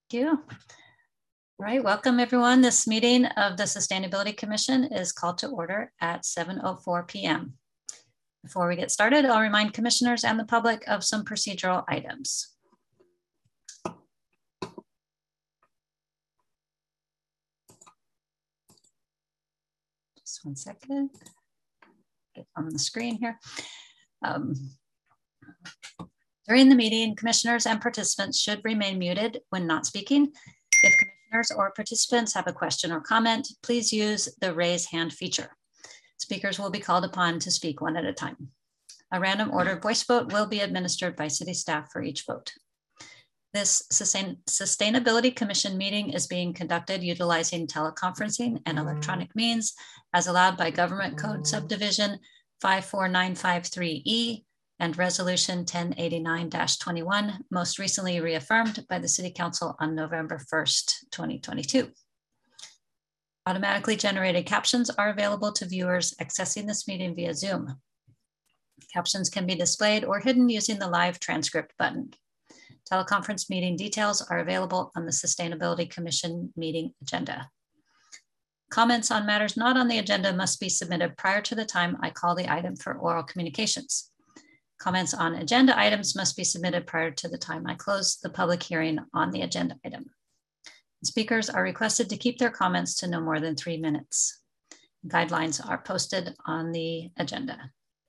Thank you. All right, welcome everyone. This meeting of the Sustainability Commission is called to order at 7:04 p.m. Before we get started, I'll remind commissioners and the public of some procedural items. Just one second. Get on the screen here. During the meeting, commissioners and participants should remain muted when not speaking. If commissioners or participants have a question or comment, please use the raise hand feature. Speakers will be called upon to speak one at a time. A random order voice vote will be administered by city staff for each vote. This Sustainability Commission meeting is being conducted utilizing teleconferencing and electronic means as allowed by Government Code Subdivision 54953E and Resolution 1089-21, most recently reaffirmed by the City Council on November 1st, 2022. Automatically generated captions are available to viewers accessing this meeting via Zoom. Captions can be displayed or hidden using the live transcript button. Teleconference meeting details are available on the Sustainability Commission meeting agenda. Comments on matters not on the agenda must be submitted prior to the time I call the item for oral communications. Comments on agenda items must be submitted prior to the time I close the public hearing on the agenda item. Speakers are requested to keep their comments to no more than 3 minutes. Guidelines are posted on the agenda.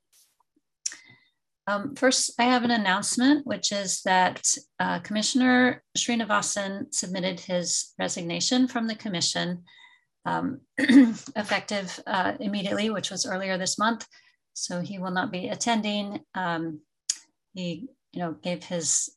First, I have an announcement, which is that Commissioner Srinivasan submitted his resignation from the commission effective immediately, which was earlier this month. So he will not be attending. He, gave his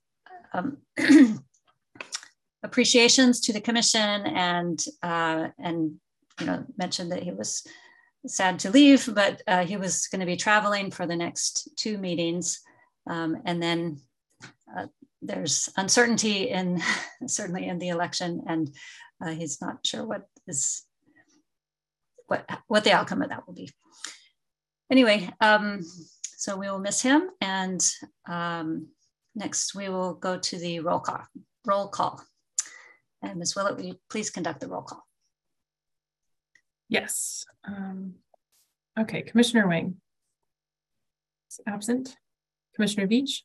appreciations to the commission and mentioned that he was sad to leave, but he was going to be traveling for the next 2 meetings, and then there's uncertainty certainly in the election, and he's not sure what the outcome of that will be. Anyway, so we will miss him, and next we will go to the roll call. And Ms. Willett, will you please conduct the roll call? Yes. Okay, Commissioner Wang is absent. Commissioner Veach?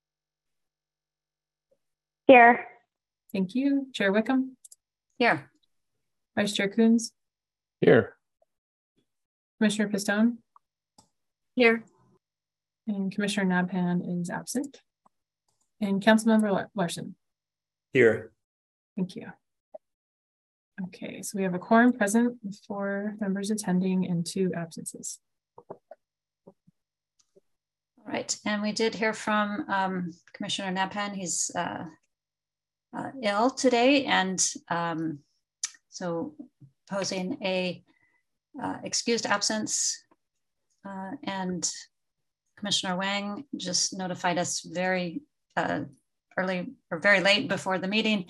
Here. Thank you. Chair Wickham? Here. Vice Chair Coons? Here. Commissioner Pistone? Here. And Commissioner Nabhan is absent. And Councilmember Larson? Here. Thank you. Okay, so we have a quorum present with 4 members attending and 2 absences. All right, and we did hear from Commissioner Nabhan. He's ill today, and so posing a excused absence, and Commissioner Wang just notified us very early or very late before the meeting,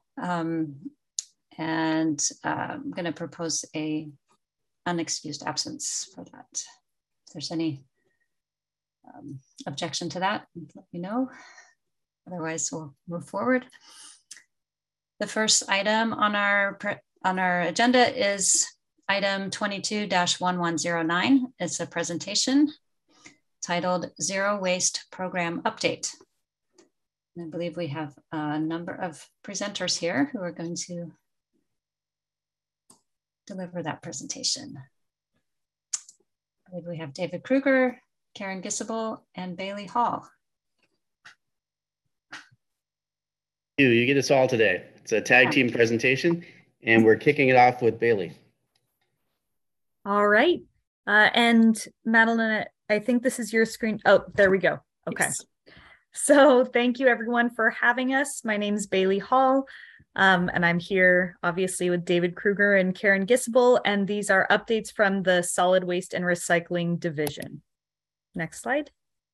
and I'm going to propose a unexcused absence for that. If there's any objection to that, let me know. Otherwise, we'll move forward. The first item on our agenda is item 22-1109. It's a presentation titled Zero Waste Program Update. And I believe we have a number of presenters here who are going to deliver that presentation. I believe we have David Kruger, Karen Gisable, and Bailey Hall. You get us all today. It's a tag team presentation, and we're kicking it off with Bailey. All right. And Madeline, I think this is your screen. Oh, there we go. Okay. Yes. So thank you everyone for having us. My name is Bailey Hall, and I'm here obviously with David Kruger and Karen Gisable, and these are updates from the Solid Waste and Recycling Division. Next slide.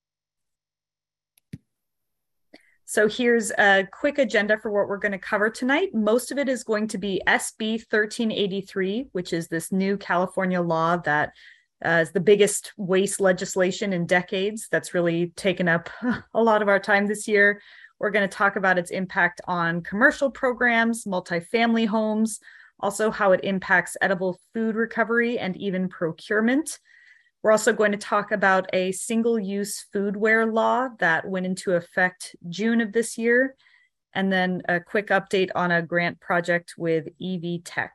So here's a quick agenda for what we're going to cover tonight. Most of it is going to be SB 1383, which is this new California law that is the biggest waste legislation in decades. That's really taken up a lot of our time this year. We're going to talk about its impact on commercial programs, multifamily homes, also how it impacts edible food recovery and even procurement. We're also going to talk about a single-use foodware law that went into effect June of this year, and then a quick update on a grant project with EV Tech.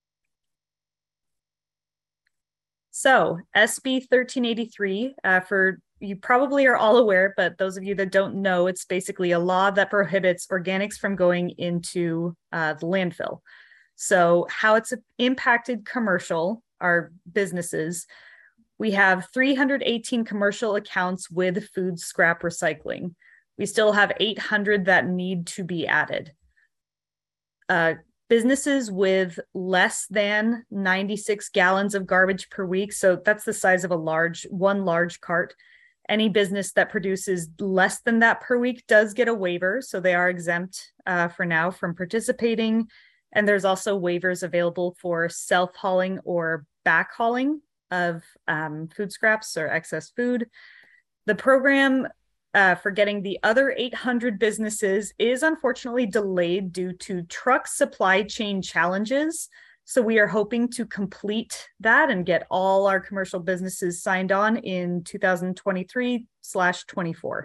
So SB 1383, for you probably are all aware, but those of you that don't know, it's basically a law that prohibits organics from going into the landfill. So how it's impacted our businesses, we have 318 commercial accounts with food scrap recycling. We still have 800 that need to be added. Businesses with less than 96 gallons of garbage per week, so that's the size of one large cart. Any business that produces less than that per week does get a waiver, so they are exempt for now from participating. And there's also waivers available for self-hauling or backhauling of food scraps or excess food. The program for getting the other 800 businesses is unfortunately delayed due to truck supply chain challenges. So we are hoping to complete that and get all our commercial businesses signed on in 2023/24.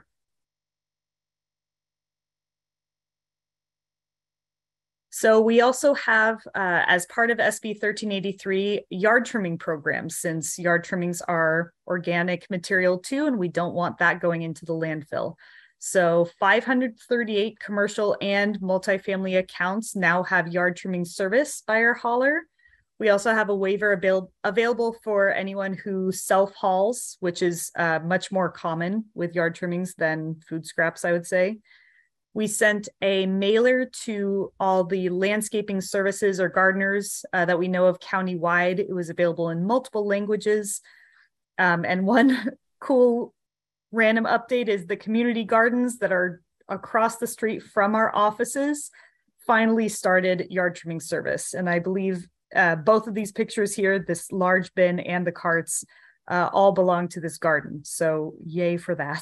So we also have, as part of SB 1383, yard trimming programs, since yard trimmings are organic material too, and we don't want that going into the landfill. So 538 commercial and multifamily accounts now have yard trimming service by our hauler. We also have a waiver available for anyone who self-hauls, which is much more common with yard trimmings than food scraps, I would say. We sent a mailer to all the landscaping services or gardeners that we know of countywide. It was available in multiple languages. And one cool random update is the community gardens that are across the street from our offices finally started yard trimming service. And I believe both of these pictures here, this large bin and the carts, all belong to this garden. So yay for that.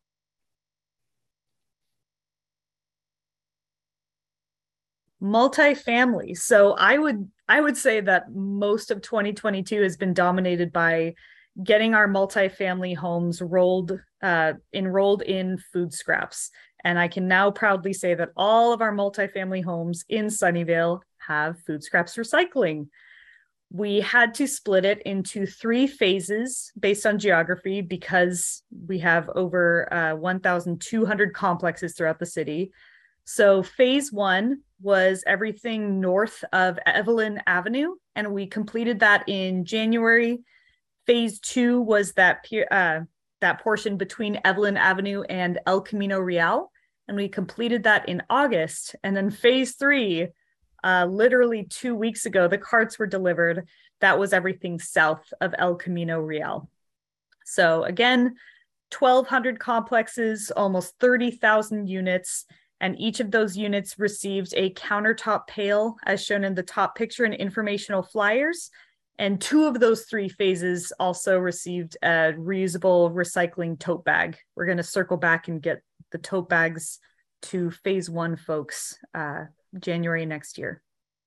Multifamily. So I would say that most of 2022 has been dominated by getting our multifamily homes enrolled in food scraps. And I can now proudly say that all of our multifamily homes in Sunnyvale have food scraps recycling. We had to split it into 3 phases based on geography because we have over 1,200 complexes throughout the city. So phase 1 was everything north of Evelyn Avenue, and we completed that in January. Phase 2 was that portion between Evelyn Avenue and El Camino Real, and we completed that in August. And then phase 3, literally 2 weeks ago, the carts were delivered. That was everything south of El Camino Real. So again, 1,200 complexes, almost 30,000 units. And each of those units received a countertop pail, as shown in the top picture, and informational flyers. And 2 of those 3 phases also received a reusable recycling tote bag. We're going to circle back and get the tote bags to phase 1 folks January next year.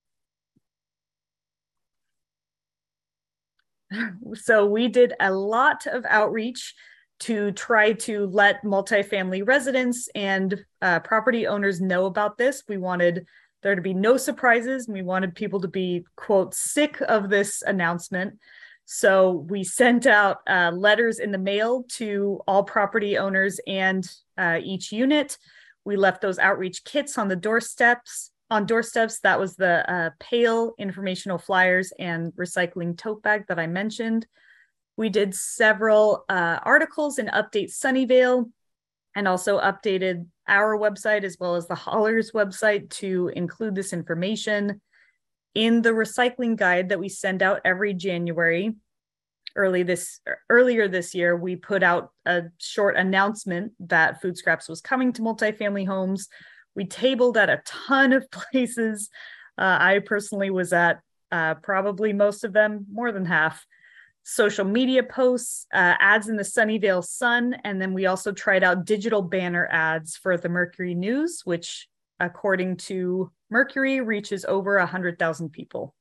So we did a lot of outreach to try to let multifamily residents and property owners know about this. We wanted there to be no surprises. And we wanted people to be, quote, sick of this announcement. So we sent out letters in the mail to all property owners and each unit. We left those outreach kits on the doorsteps. That was the pail, informational flyers, and recycling tote bag that I mentioned. We did several articles in Update Sunnyvale, and also updated our website as well as the hauler's website to include this information. In the recycling guide that we send out every January, earlier this year, we put out a short announcement that food scraps was coming to multifamily homes. We tabled at a ton of places. I personally was at probably most of them, more than half. social media posts, ads in the Sunnyvale Sun, and then we also tried out digital banner ads for the Mercury News, which according to Mercury reaches over 100,000 people.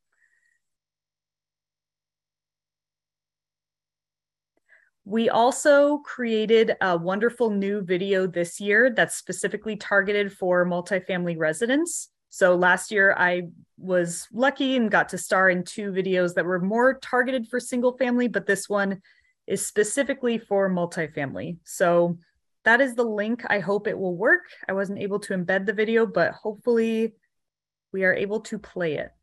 We also created a wonderful new video this year that's specifically targeted for multifamily residents. So last year I was lucky and got to star in 2 videos that were more targeted for single family, but this one is specifically for multifamily. So that is the link. I hope it will work. I wasn't able to embed the video, but hopefully we are able to play it.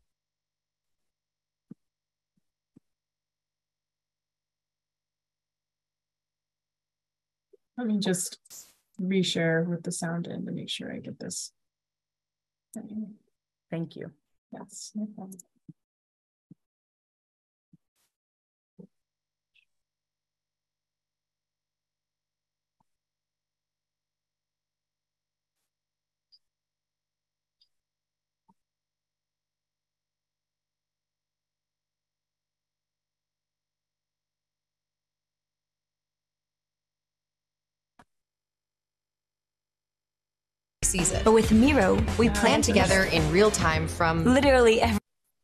Let me just reshare with the sound in to make sure I get this. Thank you. Yes, no problem. Season. But with Miro, we plan together in real time from literally every.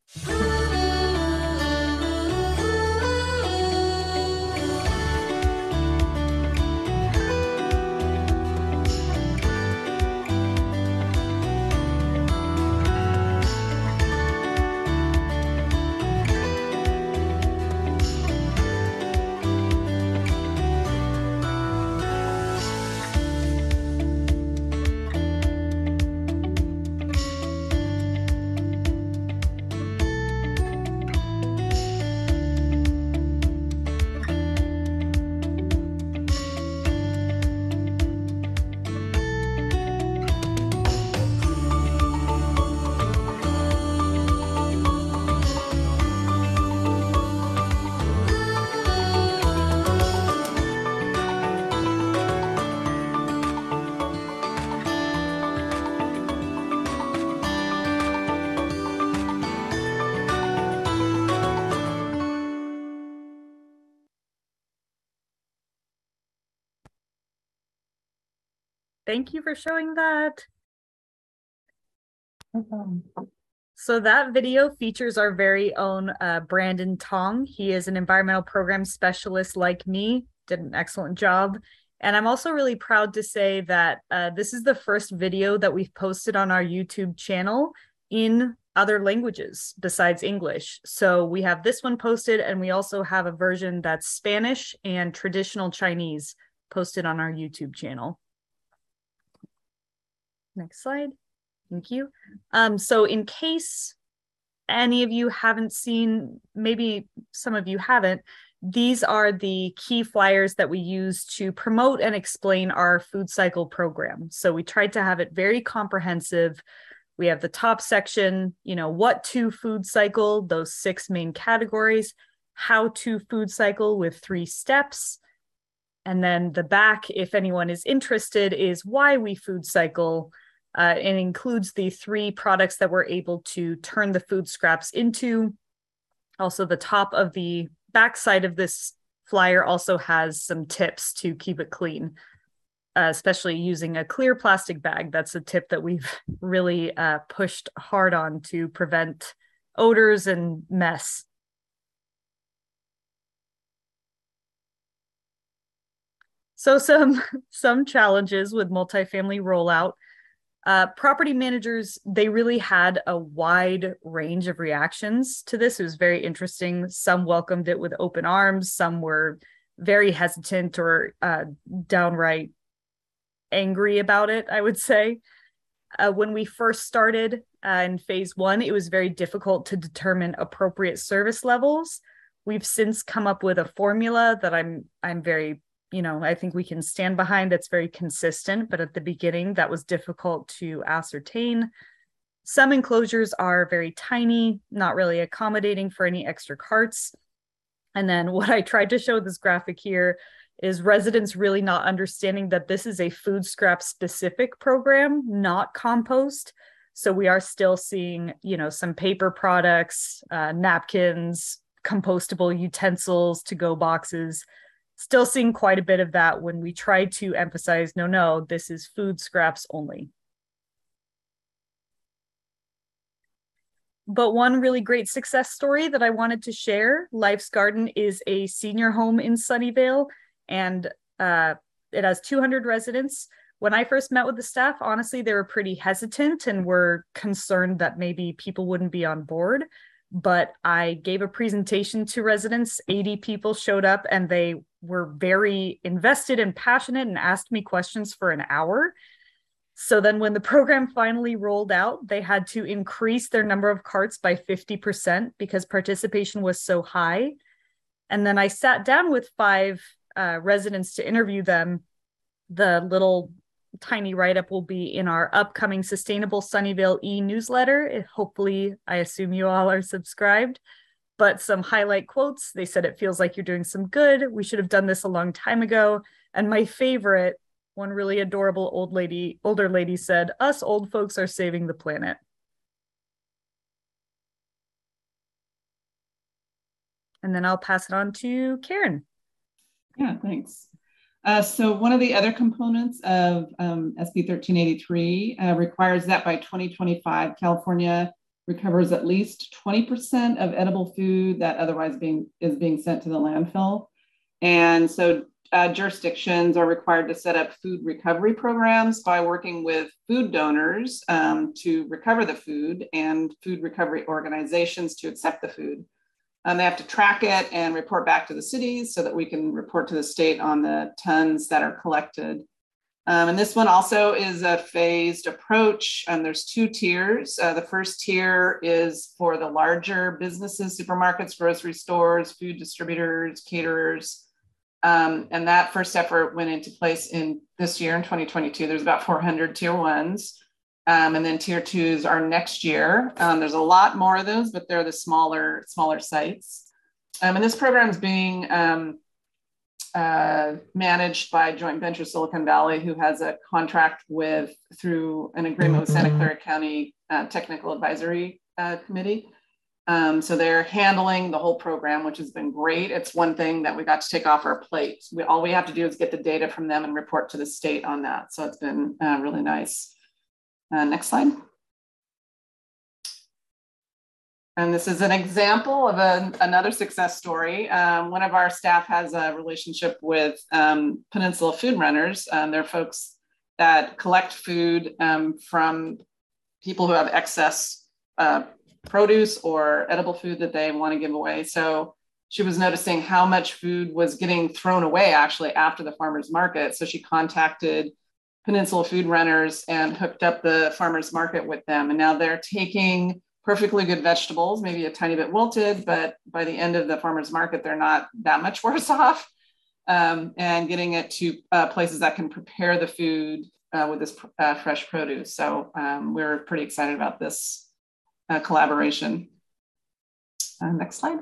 Thank you for showing that. No problem. So that video features our very own Brandon Tong. He is an environmental program specialist like me, did an excellent job. And I'm also really proud to say that this is the first video that we've posted on our YouTube channel in other languages besides English. So we have this one posted, and we also have a version that's Spanish and traditional Chinese posted on our YouTube channel. Next slide. Thank you. So in case any of you haven't seen, maybe some of you haven't, these are the key flyers that we use to promote and explain our food cycle program. So we tried to have it very comprehensive. We have the top section, you know, what to food cycle, those 6 main categories, how to food cycle with 3 steps. And then the back, if anyone is interested, is why we food cycle. It includes the 3 products that we're able to turn the food scraps into. Also, the top of the back side of this flyer also has some tips to keep it clean, especially using a clear plastic bag. That's a tip that we've really pushed hard on to prevent odors and mess. So some challenges with multifamily rollout. Property managers, they really had a wide range of reactions to this. It was very interesting. Some welcomed it with open arms. Some were very hesitant or downright angry about it, I would say. When we first started in phase 1, it was very difficult to determine appropriate service levels. We've since come up with a formula that I'm very, I think we can stand behind, that's very consistent, but at the beginning that was difficult to ascertain. Some enclosures are very tiny, not really accommodating for any extra carts. And then what I tried to show this graphic here is residents really not understanding that this is a food scrap specific program, not compost. So we are still seeing, some paper products, napkins, compostable utensils, to-go boxes. Still seeing quite a bit of that when we try to emphasize, no, this is food scraps only. But one really great success story that I wanted to share, Life's Garden is a senior home in Sunnyvale, and it has 200 residents. When I first met with the staff, honestly, they were pretty hesitant and were concerned that maybe people wouldn't be on board. But I gave a presentation to residents, 80 people showed up, and they were very invested and passionate and asked me questions for an hour. So then when the program finally rolled out, they had to increase their number of carts by 50% because participation was so high. And then I sat down with 5 residents to interview them. The little tiny write-up will be in our upcoming Sustainable Sunnyvale e-newsletter. Hopefully, I assume you all are subscribed. But some highlight quotes, they said, "It feels like you're doing some good. We should have done this a long time ago." And my favorite, one really adorable older lady said, "Us old folks are saving the planet." And then I'll pass it on to Karen. Yeah, thanks. So one of the other components of SB 1383 requires that by 2025, California recovers at least 20% of edible food that otherwise is being sent to the landfill. And so jurisdictions are required to set up food recovery programs by working with food donors to recover the food and food recovery organizations to accept the food. They have to track it and report back to the cities so that we can report to the state on the tons that are collected. And this one also is a phased approach. There's 2 tiers. The first tier is for the larger businesses, supermarkets, grocery stores, food distributors, caterers. And that first effort went into place in this year in 2022. There's about 400 tier 1s. And then tier 2s are next year. There's a lot more of those, but they're the smaller sites. And this program is being managed by Joint Venture Silicon Valley, who has a contract through an agreement with Santa Clara County Technical Advisory Committee. So they're handling the whole program, which has been great. It's one thing that we got to take off our plate. All we have to do is get the data from them and report to the state on that. So it's been really nice. Next slide. And this is an example of another success story. One of our staff has a relationship with Peninsula Food Runners. They're folks that collect food from people who have excess produce or edible food that they want to give away. So she was noticing how much food was getting thrown away actually after the farmer's market. So she contacted Peninsula Food Runners and hooked up the farmer's market with them. And now they're taking perfectly good vegetables, maybe a tiny bit wilted, but by the end of the farmer's market, they're not that much worse off, and getting it to places that can prepare the food with this fresh produce. So we're pretty excited about this collaboration. Next slide.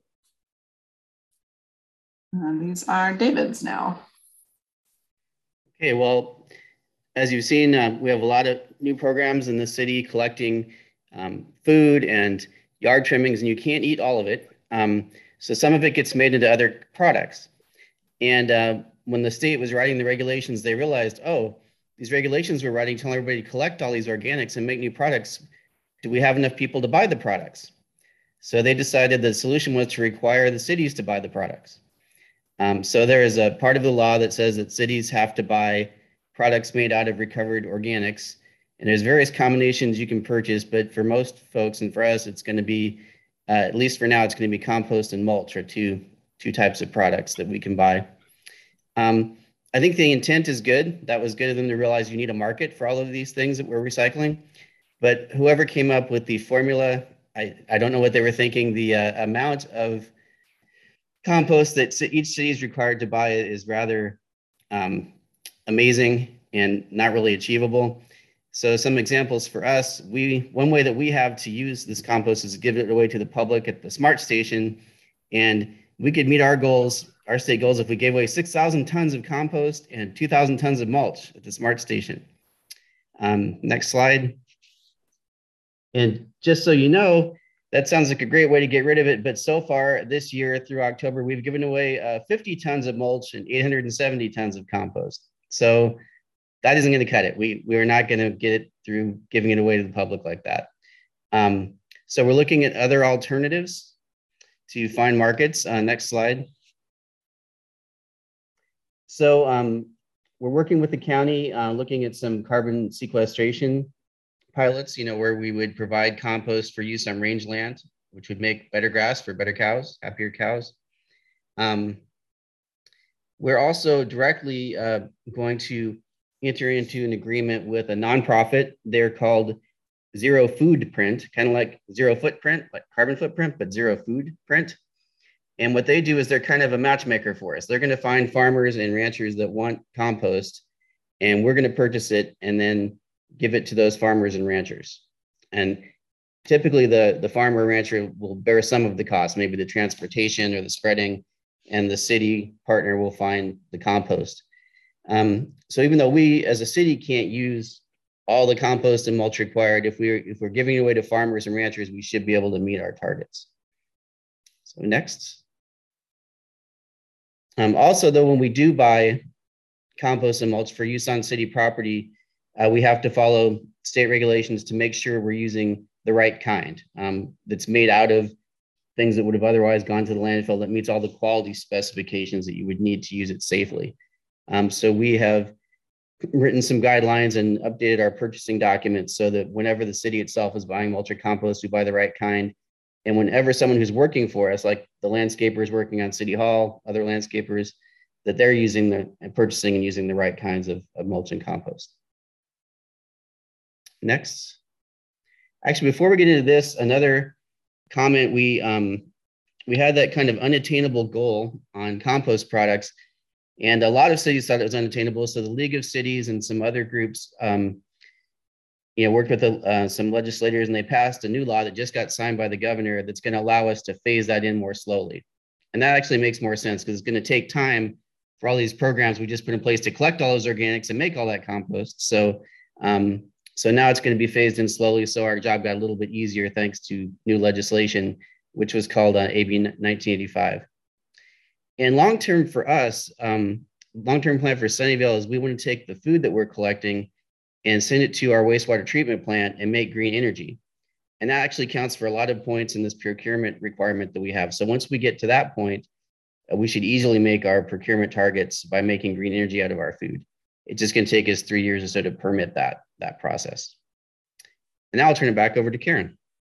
These are David's now. Okay, well, as you've seen, we have a lot of new programs in the city collecting food and yard trimmings, and you can't eat all of it. So some of it gets made into other products. And when the state was writing the regulations, they realized, oh, these regulations we're writing telling everybody to collect all these organics and make new products. Do we have enough people to buy the products? So they decided the solution was to require the cities to buy the products. So there is a part of the law that says that cities have to buy products made out of recovered organics. And there's various combinations you can purchase, but for most folks and for us, it's going to be, at least for now, it's going to be compost and mulch are two types of products that we can buy. I think the intent is good. That was good of them to realize you need a market for all of these things that we're recycling. But whoever came up with the formula, I don't know what they were thinking. The amount of compost that each city is required to buy is rather amazing and not really achievable. So some examples for us, one way that we have to use this compost is to give it away to the public at the Smart Station. And we could meet our goals, our state goals, if we gave away 6,000 tons of compost and 2,000 tons of mulch at the Smart Station. Next slide. And just so you know, that sounds like a great way to get rid of it. But so far this year through October, we've given away 50 tons of mulch and 870 tons of compost. So that isn't going to cut it. We are not going to get it through giving it away to the public like that. So we're looking at other alternatives to find markets. Next slide. So we're working with the county, looking at some carbon sequestration pilots, where we would provide compost for use on rangeland, which would make better grass for better cows, happier cows. We're also directly going to enter into an agreement with a nonprofit. They're called Zero Food Print, kind of like Zero Footprint, like carbon footprint, but Zero Food Print. And what they do is they're kind of a matchmaker for us. They're going to find farmers and ranchers that want compost, and we're going to purchase it and then give it to those farmers and ranchers. And typically the farmer or rancher will bear some of the cost, maybe the transportation or the spreading, and the city partner will find the compost. So even though we as a city can't use all the compost and mulch required, if we're giving it away to farmers and ranchers, we should be able to meet our targets. So next. Also, though, when we do buy compost and mulch for use on city property, we have to follow state regulations to make sure we're using the right kind that's made out of things that would have otherwise gone to the landfill, that meets all the quality specifications that you would need to use it safely. So we have written some guidelines and updated our purchasing documents so that whenever the city itself is buying mulch or compost, we buy the right kind. And whenever someone who's working for us, like the landscapers working on City Hall, other landscapers, that they're using purchasing and using the right kinds of mulch and compost. Next. Actually, before we get into this, another comment, we had that kind of unattainable goal on compost products, and a lot of cities thought it was unattainable. So the League of Cities and some other groups, worked with some legislators, and they passed a new law that just got signed by the governor that's going to allow us to phase that in more slowly. And that actually makes more sense because it's going to take time for all these programs we just put in place to collect all those organics and make all that compost. So now it's going to be phased in slowly. So our job got a little bit easier thanks to new legislation, which was called AB 1985. And long-term for us, long-term plan for Sunnyvale is we want to take the food that we're collecting and send it to our wastewater treatment plant and make green energy. And that actually counts for a lot of points in this procurement requirement that we have. So once we get to that point, we should easily make our procurement targets by making green energy out of our food. It's just going to take us 3 years or so to permit that process. And now I'll turn it back over to Karen.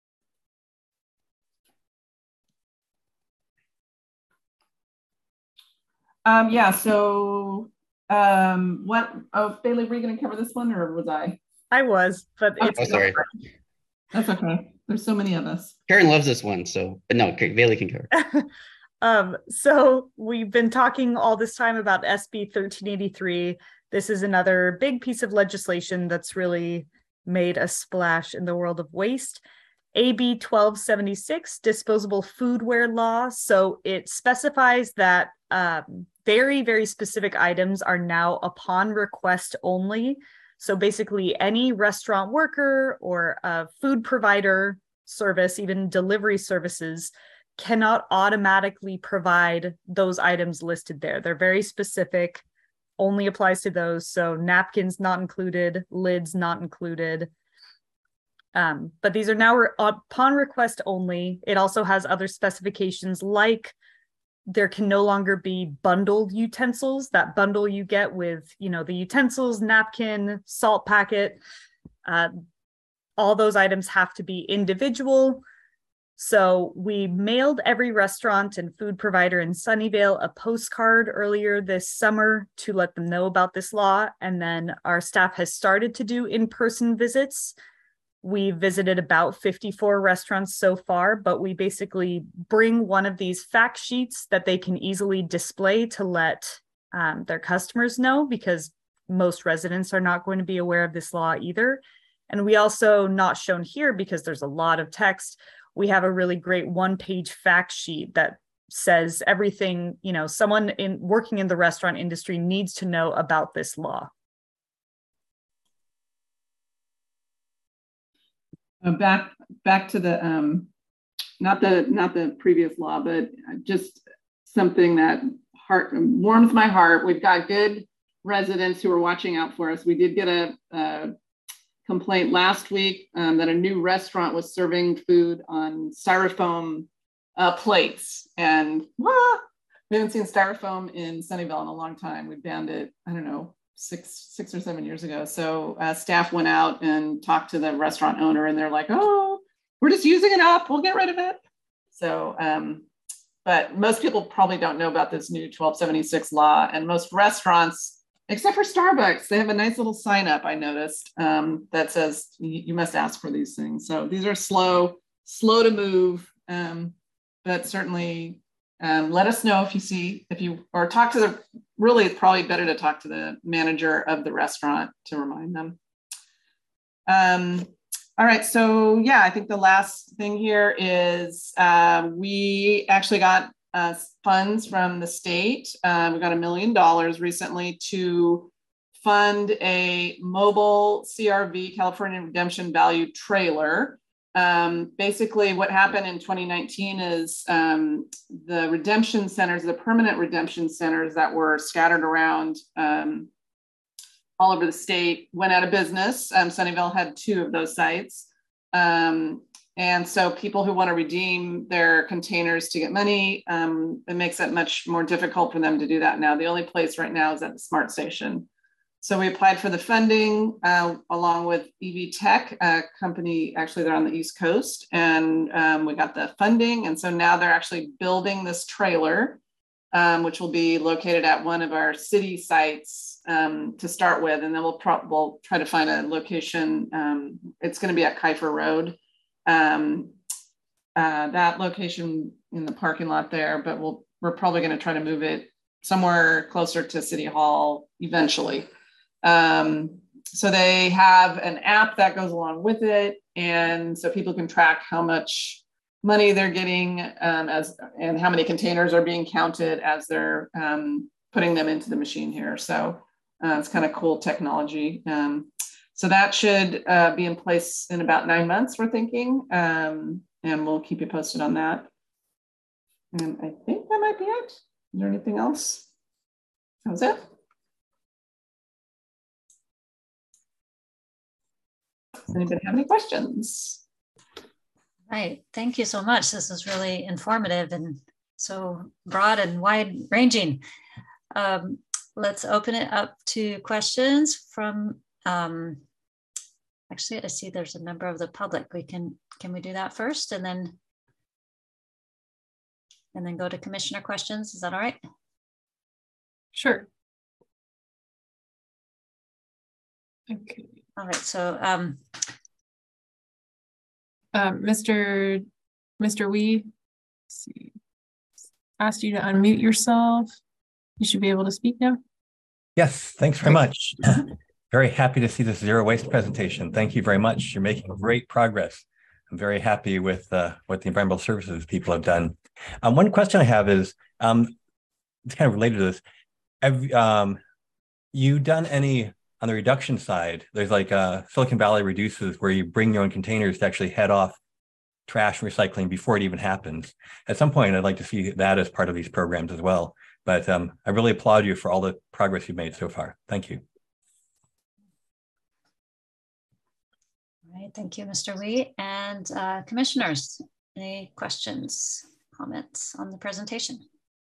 Bailey, were you going to cover this one or was I? I was, but it's sorry. That's okay. There's so many of us. Karen loves this one, but no, Bailey can cover. So we've been talking all this time about SB 1383. This is another big piece of legislation that's really made a splash in the world of waste. AB 1276, disposable foodware law. So it specifies that very, very specific items are now upon request only. So basically any restaurant worker or a food provider service, even delivery services, cannot automatically provide those items listed there. They're very specific, only applies to those. So napkins not included, lids not included. But these are now upon request only. It also has other specifications like there can no longer be bundled utensils. That bundle you get with, the utensils, napkin, salt packet, all those items have to be individual. So we mailed every restaurant and food provider in Sunnyvale a postcard earlier this summer to let them know about this law. And then our staff has started to do in-person visits. We visited about 54 restaurants so far, but we basically bring one of these fact sheets that they can easily display to let their customers know, because most residents are not going to be aware of this law either. And we also, not shown here because there's a lot of text, we have a really great one-page fact sheet that says everything, someone working in the restaurant industry needs to know about this law. Back to the not the previous law, but just something that warms my heart. We've got good residents who are watching out for us. We did get a complaint last week that a new restaurant was serving food on styrofoam plates, and we haven't seen styrofoam in Sunnyvale in a long time. We banned it, I don't know, six or 7 years ago. So staff went out and talked to the restaurant owner, and they're like, "Oh, we're just using it up. We'll get rid of it." So, but most people probably don't know about this new 1276 law, and most restaurants, except for Starbucks, they have a nice little sign up, I noticed, that says you must ask for these things. So these are slow to move, but certainly let us know or talk to really it's probably better to talk to the manager of the restaurant to remind them. All right, so yeah, I think the last thing here is we actually got funds from the state. We got $1 million recently to fund a mobile CRV, California Redemption Value trailer. Basically what happened in 2019 is the redemption centers, the permanent redemption centers that were scattered around all over the state went out of business. Sunnyvale had 2 of those sites. And so people who want to redeem their containers to get money, it makes it much more difficult for them to do that now. The only place right now is at the Smart Station. So we applied for the funding along with EV Tech, a company, actually they're on the East Coast, and we got the funding. And so now they're actually building this trailer, which will be located at one of our city sites to start with. And then we'll try to find a location. It's going to be at Kiefer Road. That location in the parking lot there, but we're probably going to try to move it somewhere closer to City Hall eventually. So they have an app that goes along with it, and so people can track how much money they're getting and how many containers are being counted as they're putting them into the machine here. So it's kind of cool technology. So that should be in place in about 9 months, we're thinking, and we'll keep you posted on that. And I think that might be it. Is there anything else? That was it. Does anybody have any questions? Right. Thank you so much. This is really informative and so broad and wide ranging. Let's open it up to questions from, actually, I see there's a member of the public. Can we do that first and then go to commissioner questions? Is that all right? Sure. Okay. All right. So, Mr. Wee, asked you to unmute yourself. You should be able to speak now. Yes, thanks very much. Very happy to see this zero waste presentation. Thank you very much. You're making great progress. I'm very happy with what the environmental services people have done. One question I have is, it's kind of related to this. Have you done any on the reduction side? There's like Silicon Valley Reduces, where you bring your own containers to actually head off trash and recycling before it even happens. At some point, I'd like to see that as part of these programs as well. But I really applaud you for all the progress you've made so far. Thank you. all right. Thank you, Mr. Wee. And commissioners, any questions, comments on the presentation?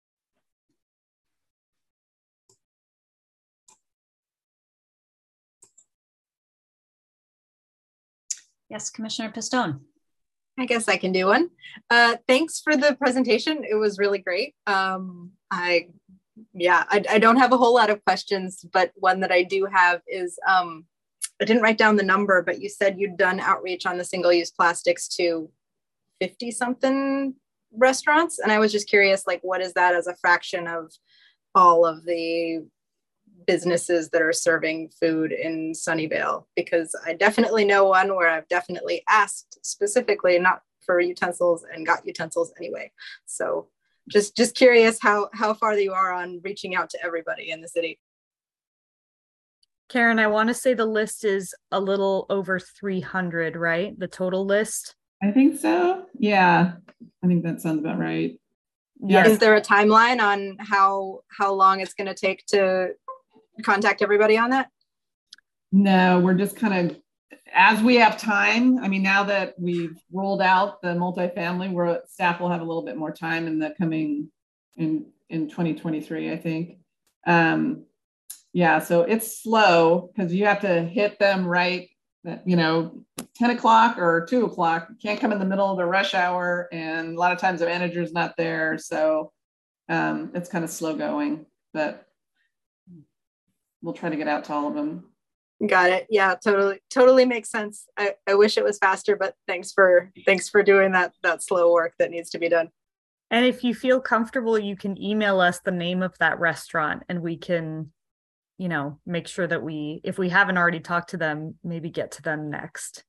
Yes, Commissioner Pistone. I guess I can do one. Thanks for the presentation. It was really great. I don't have a whole lot of questions, but one that I do have is, I didn't write down the number, but you said you'd done outreach on the single-use plastics to 50 something restaurants. And I was just curious, like, what is that as a fraction of all of the businesses that are serving food in Sunnyvale? Because I definitely know one where I've definitely asked specifically, not for utensils, and got utensils anyway. So just curious how far you are on reaching out to everybody in the city. Karen, I want to say the list is a little over 300, right? The total list. I think so. Yeah. I think that sounds about right. Yes. Is there a timeline on how long it's going to take to contact everybody on that? No, we're just kind of, as we have time. I mean, now that we've rolled out the multifamily, staff will have a little bit more time in the coming in 2023, I think. Yeah, so it's slow because you have to hit them right at, 10 o'clock or 2 o'clock. You can't come in the middle of the rush hour, and a lot of times the manager's not there. So it's kind of slow going, but we'll try to get out to all of them. Got it. Yeah, totally makes sense. I wish it was faster, but thanks for doing that slow work that needs to be done. And if you feel comfortable, you can email us the name of that restaurant, and we can, make sure that if we haven't already talked to them, maybe get to them next.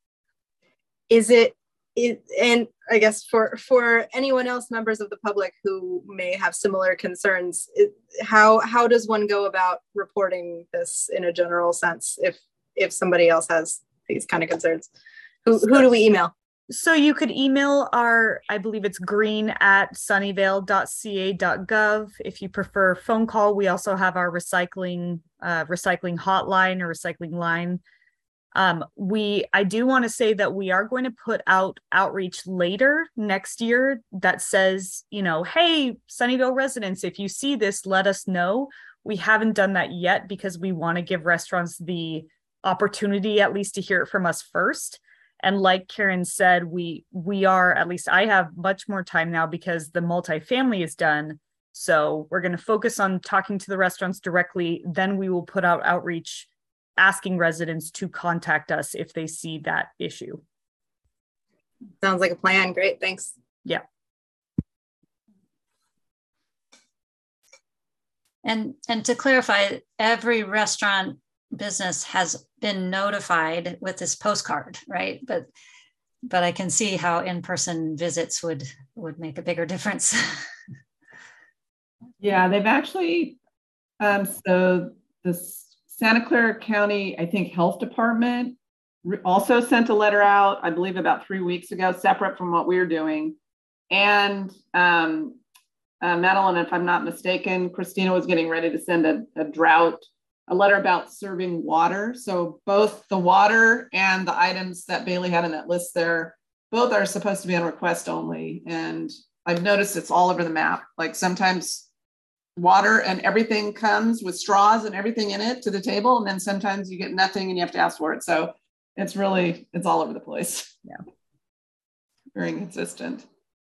And I guess for anyone else, members of the public who may have similar concerns, how does one go about reporting this in a general sense if somebody else has these kind of concerns? Who do we email? So you could email I believe it's green@sunnyvale.ca.gov. If you prefer phone call, we also have our recycling hotline or recycling line. I do want to say that we are going to put out outreach later next year that says, hey, Sunnyvale residents, if you see this, let us know. We haven't done that yet because we want to give restaurants the opportunity at least to hear it from us first. And like Karen said, we are, at least I have much more time now because the multifamily is done. So we're going to focus on talking to the restaurants directly. Then we will put out outreach asking residents to contact us if they see that issue. Sounds like a plan. Great. Thanks. Yeah. And to clarify, every restaurant business has been notified with this postcard, right? But I can see how in-person visits would make a bigger difference. Yeah, they've actually, so the Santa Clara County, I think, Health Department also sent a letter out, I believe about 3 weeks ago, separate from what we're doing. And Madeline, if I'm not mistaken, Christina was getting ready to send a letter about serving water. So both the water and the items that Bailey had in that list there, both are supposed to be on request only. And I've noticed it's all over the map. Like sometimes water and everything comes with straws and everything in it to the table. And then sometimes you get nothing and you have to ask for it. So it's all over the place. Yeah. Very inconsistent.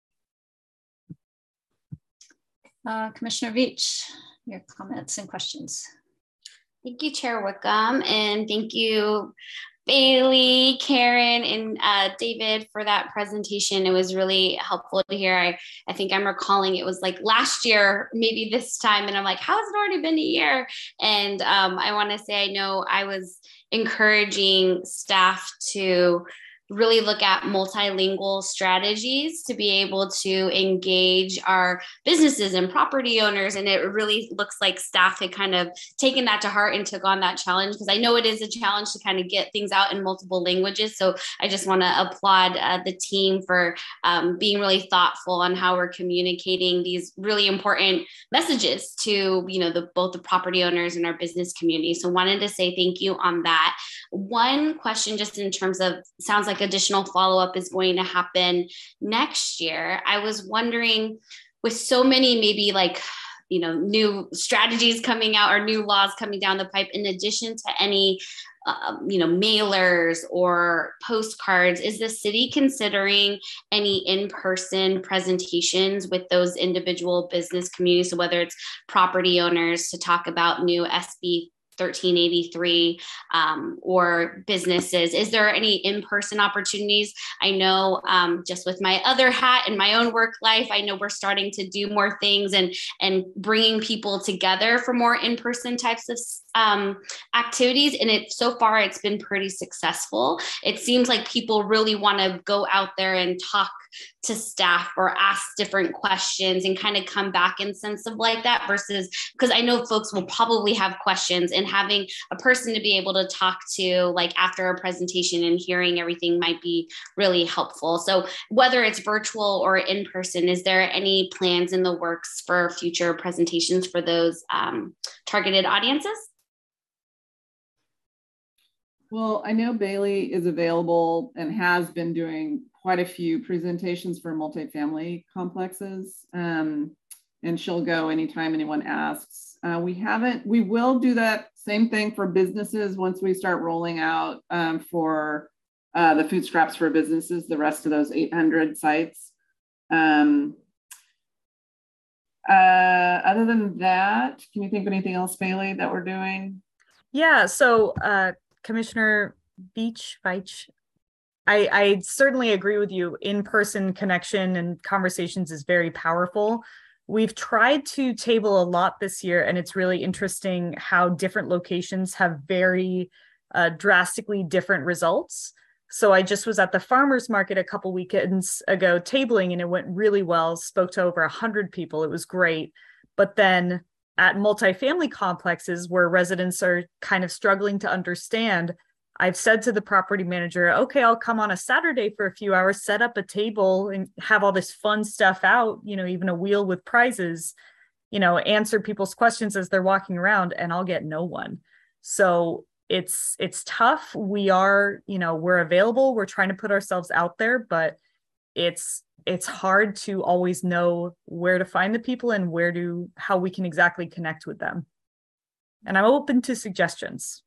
Commissioner Veach, your comments and questions. Thank you, Chair Wickham, and thank you, Bailey, Karen, and David for that presentation. It was really helpful to hear. I think I'm recalling it was like last year, maybe this time, and I'm like, how has it already been a year? And I want to say, I know I was encouraging staff to really look at multilingual strategies to be able to engage our businesses and property owners. And it really looks like staff had kind of taken that to heart and took on that challenge, because I know it is a challenge to kind of get things out in multiple languages. So I just want to applaud the team for being really thoughtful on how we're communicating these really important messages to, both the property owners and our business community. So wanted to say thank you on that. One question, just in terms of, sounds like additional follow-up is going to happen next year. I was wondering, with so many maybe new strategies coming out or new laws coming down the pipe, in addition to any mailers or postcards, is the city considering any in-person presentations with those individual business communities? So whether it's property owners to talk about new SB 1383 or businesses, is there any in-person opportunities? I know just with my other hat in my own work life, I know we're starting to do more things and bringing people together for more in-person types of activities, and so far it's been pretty successful. It seems like people really want to go out there and talk to staff or ask different questions and kind of come back in sense of like that, versus, because I know folks will probably have questions, and having a person to be able to talk to like after a presentation and hearing everything might be really helpful. So whether it's virtual or in person, is there any plans in the works for future presentations for those targeted audiences? Well, I know Bailey is available and has been doing quite a few presentations for multifamily complexes, and she'll go anytime anyone asks. We will do that same thing for businesses once we start rolling out for the food scraps for businesses, the rest of those 800 sites. Other than that, can you think of anything else, Bailey, that we're doing? Yeah, so Commissioner Veach, I certainly agree with you. In-person connection and conversations is very powerful. We've tried to table a lot this year, and it's really interesting how different locations have very drastically different results. So I just was at the farmers market a couple weekends ago tabling, and it went really well. Spoke to over 100 people. It was great. But then at multifamily complexes where residents are kind of struggling to understand, I've said to the property manager, okay, I'll come on a Saturday for a few hours, set up a table and have all this fun stuff out, even a wheel with prizes, answer people's questions as they're walking around, and I'll get no one. So it's tough. We're available. We're trying to put ourselves out there, but it's hard to always know where to find the people and how we can exactly connect with them. And I'm open to suggestions.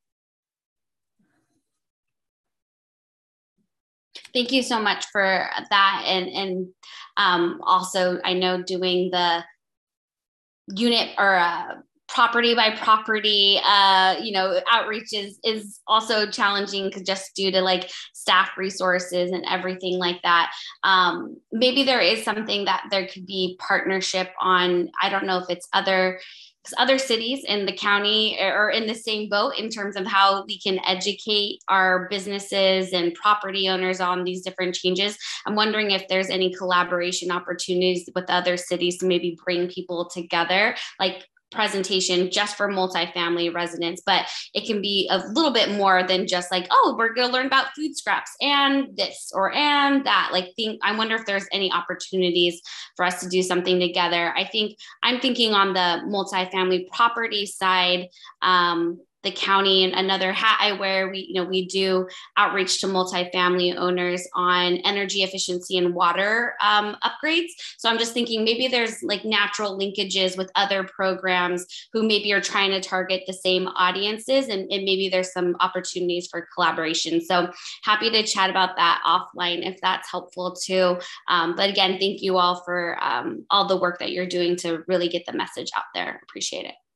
Thank you so much for that. And also, I know doing the unit or property by property, outreach is also challenging, because just due to like staff resources and everything like that. Maybe there is something that there could be partnership on. I don't know if it's other cities in the county or in the same boat in terms of how we can educate our businesses and property owners on these different changes. I'm wondering if there's any collaboration opportunities with other cities to maybe bring people together, like presentation just for multifamily residents, but it can be a little bit more than just like, oh, we're going to learn about food scraps and this and that. I wonder if there's any opportunities for us to do something together. I'm thinking on the multifamily property side, the county, and another hat I wear, we do outreach to multifamily owners on energy efficiency and water upgrades. So I'm just thinking maybe there's like natural linkages with other programs who maybe are trying to target the same audiences, and maybe there's some opportunities for collaboration. So happy to chat about that offline if that's helpful too. But again, thank you all for all the work that you're doing to really get the message out there. Appreciate it.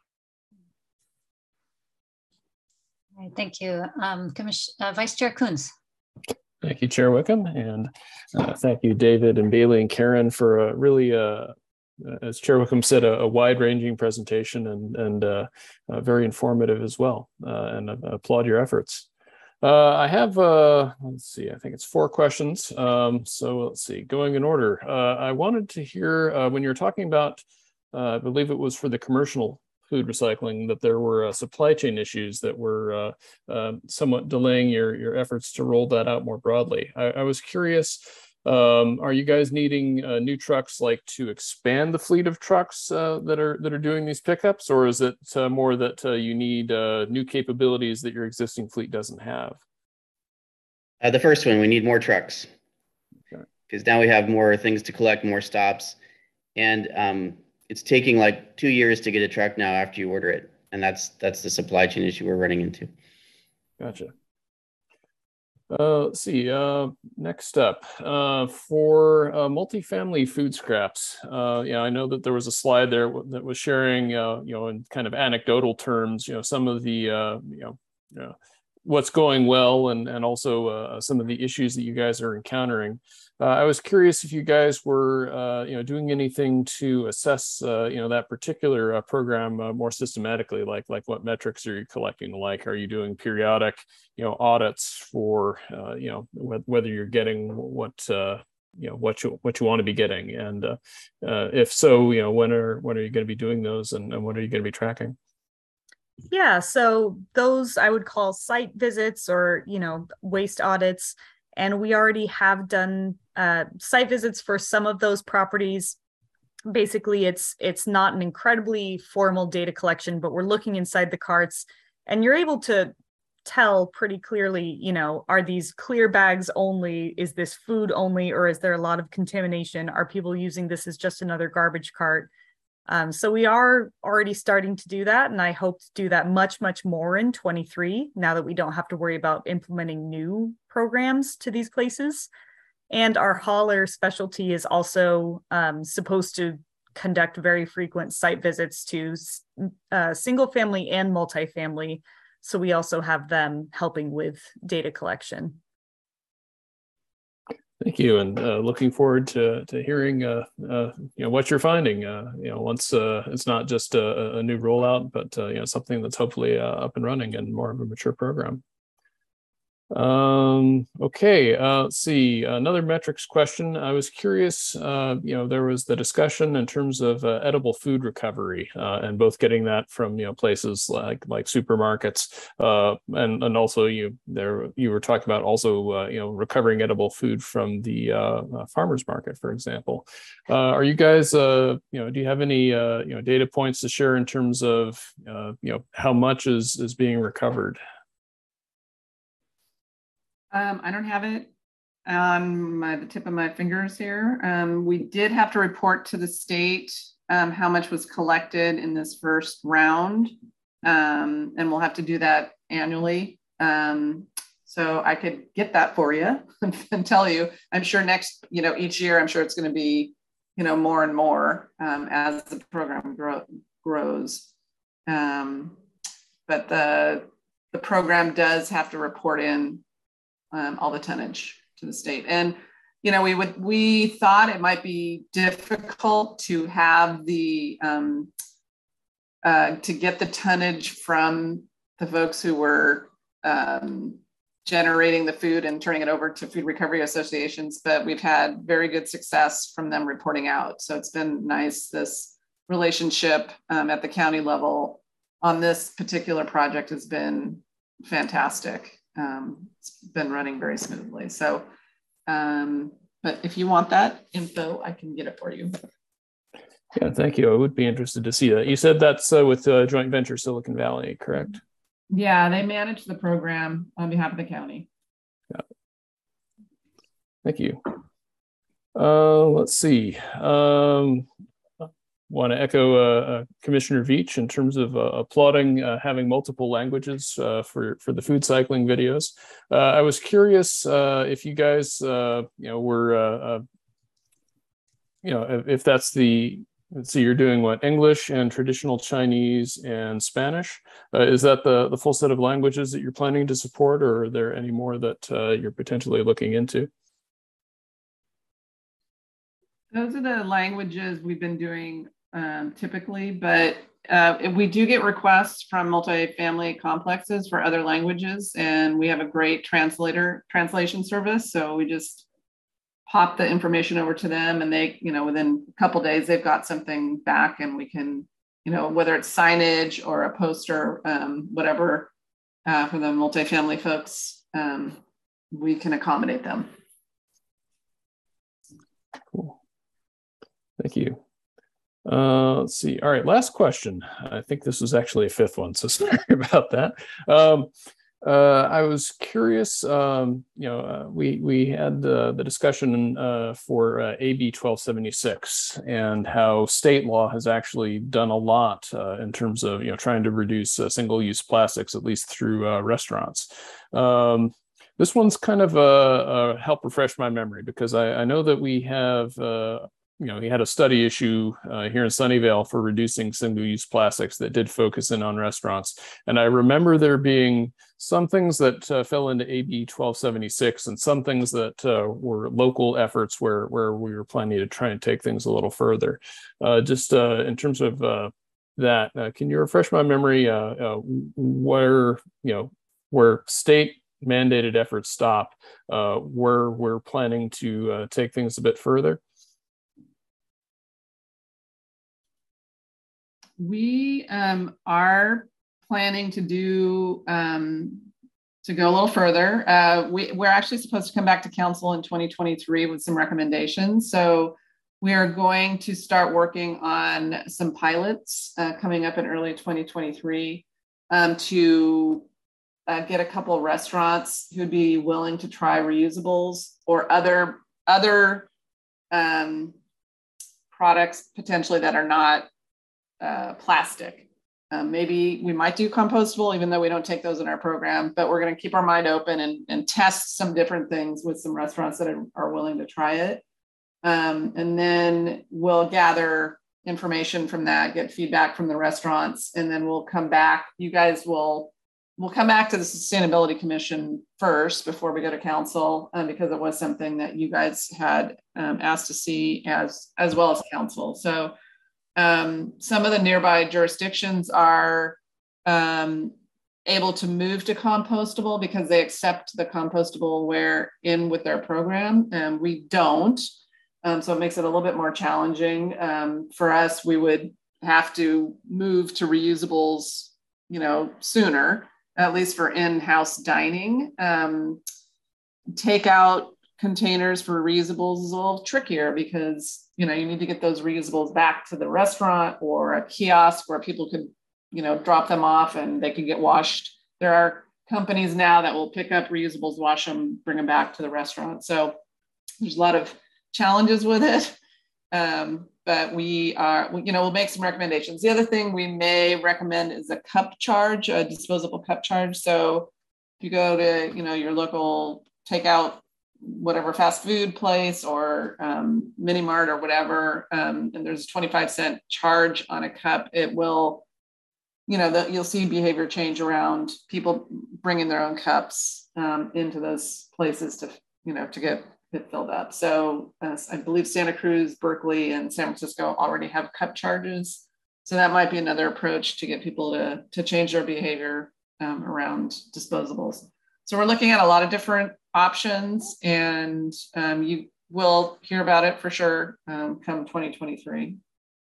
All right, thank you. Vice Chair Coons. Thank you, Chair Wickham, and thank you, David and Bailey and Karen, for a really, as Chair Wickham said, a wide-ranging presentation and very informative as well, and I applaud your efforts. I have, let's see, I think it's 4 questions. So let's see, going in order. I wanted to hear when you're talking about, I believe it was for the commercial food recycling, that there were supply chain issues that were somewhat delaying your efforts to roll that out more broadly. I was curious, are you guys needing new trucks, like to expand the fleet of trucks that are doing these pickups, or is it more that you need new capabilities that your existing fleet doesn't have? The first one, we need more trucks, because now we have more things to collect, more stops, and it's taking like 2 years to get a truck now after you order it. And that's the supply chain issue we're running into. Gotcha. Let's see, next up, for multifamily food scraps. I know that there was a slide there that was sharing, in kind of anecdotal terms, some of the, what's going well and also some of the issues that you guys are encountering. I was curious if you guys were doing anything to assess that particular program more systematically, like what metrics are you collecting? Like, are you doing periodic audits for whether you're getting what you want to be getting, and if so, when are you going to be doing those, and what are you going to be tracking? Yeah, so those I would call site visits or waste audits, and we already have done site visits for some of those properties. Basically, it's not an incredibly formal data collection, but we're looking inside the carts, and you're able to tell pretty clearly, are these clear bags only? Is this food only? Or is there a lot of contamination? Are people using this as just another garbage cart? So we are already starting to do that. And I hope to do that much, much more in 23, now that we don't have to worry about implementing new programs to these places. And our hauler specialty is also supposed to conduct very frequent site visits to single family and multifamily. So we also have them helping with data collection. Thank you, and looking forward to hearing what you're finding. Once it's not just a new rollout, but something that's hopefully up and running and more of a mature program. Okay, let's see, another metrics question. I was curious, there was the discussion in terms of edible food recovery, and both getting that from places like supermarkets, and also you were talking about also recovering edible food from the farmers market, for example. Are you guys do you have any data points to share in terms of how much is being recovered? I don't have it on the tip of my fingers here. We did have to report to the state how much was collected in this first round, and we'll have to do that annually. So I could get that for you and tell you. I'm sure next, each year, I'm sure it's going to be, more and more as the program grows. But the program does have to report in all the tonnage to the state. And, we thought it might be difficult to have the, to get the tonnage from the folks who were generating the food and turning it over to food recovery associations, but we've had very good success from them reporting out. So it's been nice, this relationship at the county level on this particular project has been fantastic. It's been running very smoothly. So, but if you want that info, I can get it for you. Yeah, thank you. I would be interested to see that. You said that's with joint venture Silicon Valley, correct? Yeah, they manage the program on behalf of the county. Yeah. Thank you. Let's see. Want to echo Commissioner Veach in terms of applauding having multiple languages for the food cycling videos. I was curious if you guys, were, if that's the, let's see, you're doing what, English and traditional Chinese and Spanish. Is that the full set of languages that you're planning to support, or are there any more that you're potentially looking into? Those are the languages we've been doing typically, but we do get requests from multifamily complexes for other languages, and we have a great translation service. So we just pop the information over to them, and they, within a couple of days, they've got something back, and we can, whether it's signage or a poster, whatever, for the multifamily folks, we can accommodate them. Cool. Thank you. Let's see. All right, last question. I think this was actually a fifth one, so sorry about that. I was curious, we had the discussion for AB 1276 and how state law has actually done a lot in terms of, trying to reduce single-use plastics, at least through restaurants. This one's kind of help refresh my memory, because I know that we have he had a study issue here in Sunnyvale for reducing single-use plastics that did focus in on restaurants. And I remember there being some things that fell into AB 1276 and some things that were local efforts where we were planning to try and take things a little further. Just in terms of that, can you refresh my memory where state mandated efforts stop, where we're planning to take things a bit further? We are planning to do to go a little further. We're actually supposed to come back to council in 2023 with some recommendations. So we are going to start working on some pilots coming up in early 2023 to get a couple of restaurants who'd be willing to try reusables or other products potentially that are not plastic. Maybe we might do compostable, even though we don't take those in our program, but we're going to keep our mind open and test some different things with some restaurants that are willing to try it. And then we'll gather information from that, get feedback from the restaurants, and then we'll come back. You guys we'll come back to the Sustainability Commission first before we go to council, because it was something that you guys had asked to see as well as council. So some of the nearby jurisdictions are able to move to compostable because they accept the compostable ware in with their program, and we don't. So it makes it a little bit more challenging. For us, we would have to move to reusables, sooner, at least for in-house dining. Takeout containers for reusables is a little trickier because, you need to get those reusables back to the restaurant or a kiosk where people could, drop them off and they can get washed. There are companies now that will pick up reusables, wash them, bring them back to the restaurant. So there's a lot of challenges with it. But we'll make some recommendations. The other thing we may recommend is a cup charge, a disposable cup charge. So if you go to, your local takeout, whatever fast food place or mini mart or whatever, and there's a 25-cent charge on a cup, it will, you'll see behavior change around people bringing their own cups into those places to get it filled up. So I believe Santa Cruz, Berkeley, and San Francisco already have cup charges. So that might be another approach to get people to change their behavior around disposables. So we're looking at a lot of different options, and you will hear about it for sure come 2023.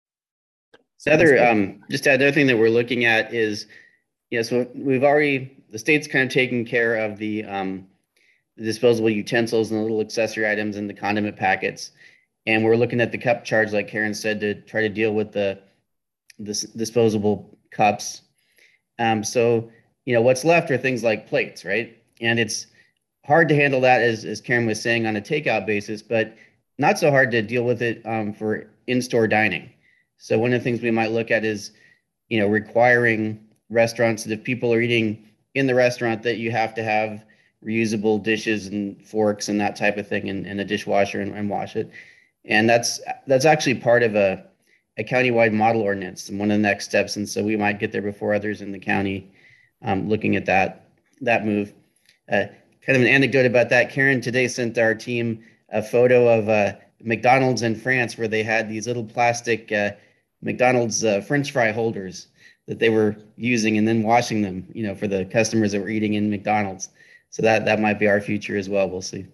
Another thing that we're looking at is, so the state's kind of taking care of the disposable utensils and the little accessory items and the condiment packets. And we're looking at the cup charge, like Karen said, to try to deal with the disposable cups. So, what's left are things like plates, right? And it's hard to handle that, as Karen was saying, on a takeout basis, but not so hard to deal with it for in-store dining. So one of the things we might look at is, requiring restaurants that if people are eating in the restaurant, that you have to have reusable dishes and forks and that type of thing, and a dishwasher and wash it. And that's actually part of a countywide model ordinance and one of the next steps. And so we might get there before others in the county looking at that move. Kind of an anecdote about that, Karen today sent our team a photo of McDonald's in France where they had these little plastic McDonald's French fry holders that they were using and then washing them, for the customers that were eating in McDonald's. So that might be our future as well. We'll see.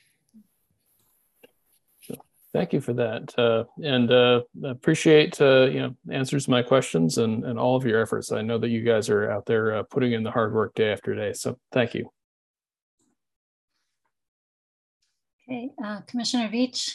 Thank you for that. And appreciate, answers to my questions and all of your efforts. I know that you guys are out there putting in the hard work day after day. So thank you. Okay, Commissioner Veach.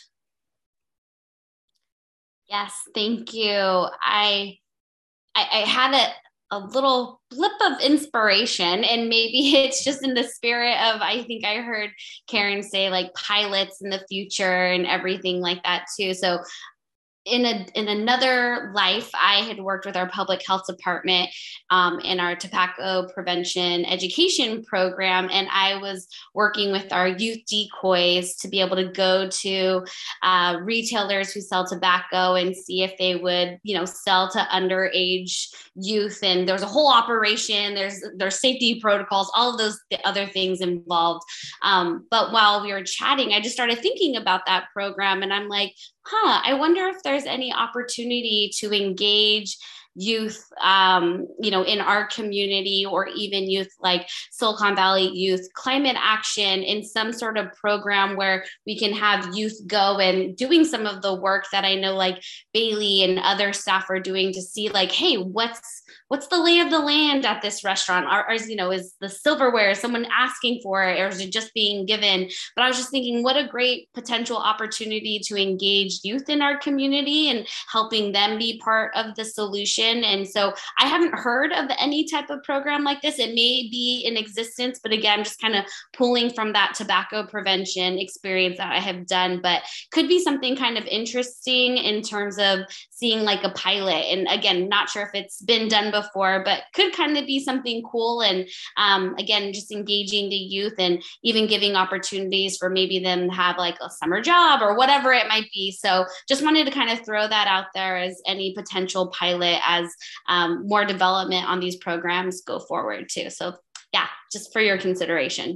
Yes, thank you. I had a little blip of inspiration, and maybe it's just in the spirit of, I think I heard Karen say like pilots in the future and everything like that too. So in another life, I had worked with our public health department in our tobacco prevention education program, and I was working with our youth decoys to be able to go to retailers who sell tobacco and see if they would, sell to underage youth. And there's a whole operation. There's safety protocols, all of those other things involved. But while we were chatting, I just started thinking about that program, and I'm like, I wonder if there's any opportunity to engage youth, in our community, or even youth like Silicon Valley Youth Climate Action, in some sort of program where we can have youth go and doing some of the work that I know like Bailey and other staff are doing to see like, hey, what's the lay of the land at this restaurant? Is the silverware someone asking for it, or is it just being given? But I was just thinking, what a great potential opportunity to engage youth in our community and helping them be part of the solution. And so I haven't heard of any type of program like this. It may be in existence, but again, just kind of pulling from that tobacco prevention experience that I have done, but could be something kind of interesting in terms of seeing like a pilot. And again, not sure if it's been done before, but could kind of be something cool. And again, just engaging the youth and even giving opportunities for maybe them to have like a summer job or whatever it might be. So just wanted to kind of throw that out there as any potential pilot as more development on these programs go forward too. So yeah, just for your consideration.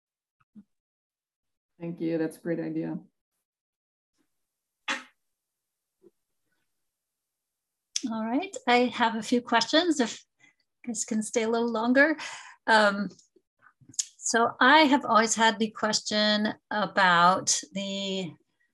Thank you. That's a great idea. All right, I have a few questions if you guys can stay a little longer. So I have always had the question about the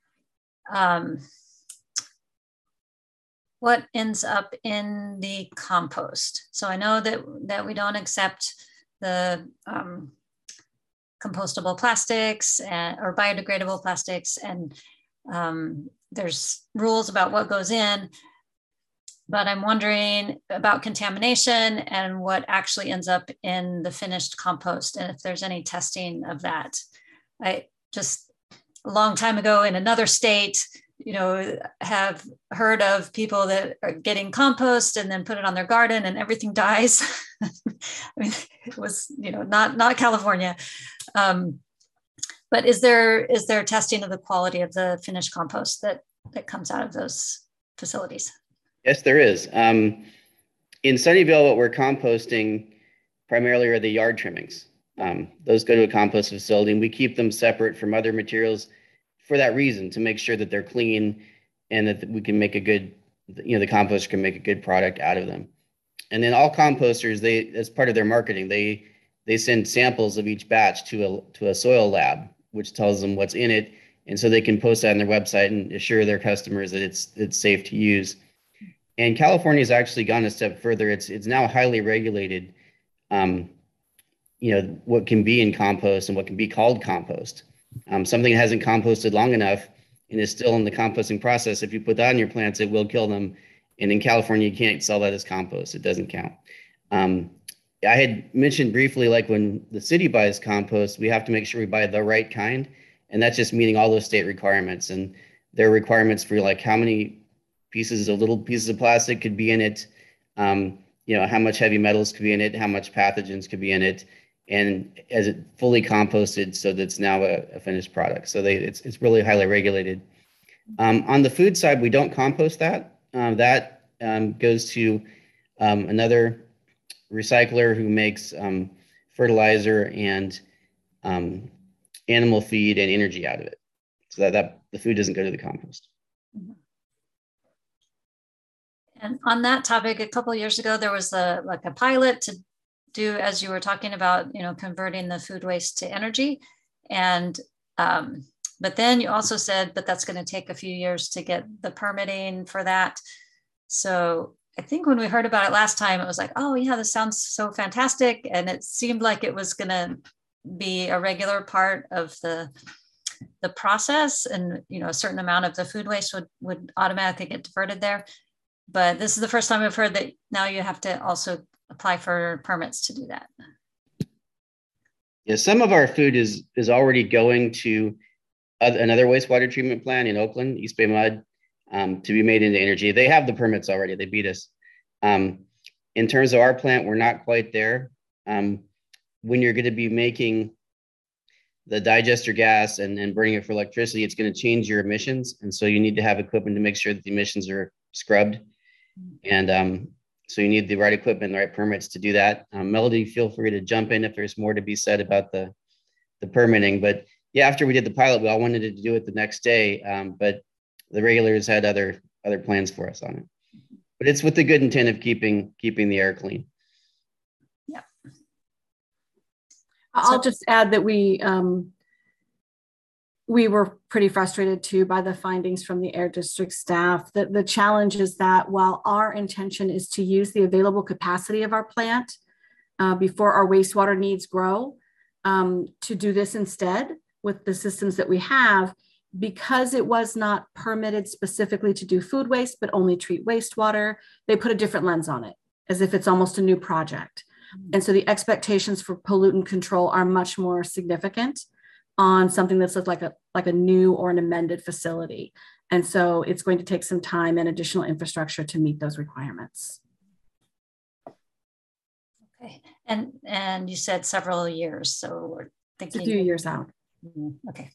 what ends up in the compost. So I know that we don't accept the compostable plastics or biodegradable plastics, and there's rules about what goes in. But I'm wondering about contamination and what actually ends up in the finished compost, and if there's any testing of that. I just a long time ago in another state, have heard of people that are getting compost and then put it on their garden and everything dies. I mean, it was, not California. But is there testing of the quality of the finished compost that comes out of those facilities? Yes, there is. In Sunnyvale, what we're composting primarily are the yard trimmings. Those go to a compost facility, and we keep them separate from other materials for that reason, to make sure that they're clean and that we can make a good, the composter can make a good product out of them. And then all composters, as part of their marketing, they send samples of each batch to a soil lab, which tells them what's in it, and so they can post that on their website and assure their customers that it's safe to use. And California has actually gone a step further. It's now highly regulated, what can be in compost and what can be called compost. Something that hasn't composted long enough and is still in the composting process, if you put that on your plants, it will kill them. And in California, you can't sell that as compost. It doesn't count. I had mentioned briefly, like when the city buys compost, we have to make sure we buy the right kind. And that's just meeting all those state requirements. And there are requirements for like how many little pieces of plastic could be in it, how much heavy metals could be in it, how much pathogens could be in it, and as it fully composted so that it's now a finished product. So it's really highly regulated. On the food side, we don't compost that. That goes to another recycler who makes fertilizer and animal feed and energy out of it. So that the food doesn't go to the compost. And on that topic, a couple of years ago, there was a pilot to do, as you were talking about, converting the food waste to energy. And, but then you also said, but that's going to take a few years to get the permitting for that. So I think when we heard about it last time, it was like, oh yeah, this sounds so fantastic. And it seemed like it was going to be a regular part of the process. And, a certain amount of the food waste would automatically get diverted there. But this is the first time I've heard that now you have to also apply for permits to do that. Yeah, some of our food is already going to another wastewater treatment plant in Oakland, East Bay Mud. to be made into energy. They have the permits already. They beat us. In terms of our plant, we're not quite there. When you're going to be making the digester gas and burning it for electricity, it's going to change your emissions. And so you need to have equipment to make sure that the emissions are scrubbed. And so you need the right equipment and the right permits to do that. Melody, feel free to jump in if there's more to be said about the permitting. But yeah, after we did the pilot, we all wanted to do it the next day. But the regulators had other plans for us on it. But it's with the good intent of keeping the air clean. Yeah. I'll just add that we were pretty frustrated too by the findings from the Air District staff. The challenge is that while our intention is to use the available capacity of our plant before our wastewater needs grow, to do this instead with the systems that we have, because it was not permitted specifically to do food waste, but only treat wastewater, they put a different lens on it, as if it's almost a new project. And so the expectations for pollutant control are much more significant on something that's like a new or an amended facility. And so it's going to take some time and additional infrastructure to meet those requirements. Okay, and you said several years, so we're thinking it's a few years out. Okay.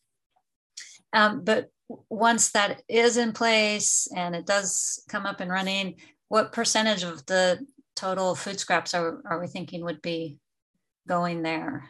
But once that is in place and it does come up and running, what percentage of the total food scraps are we thinking would be going there?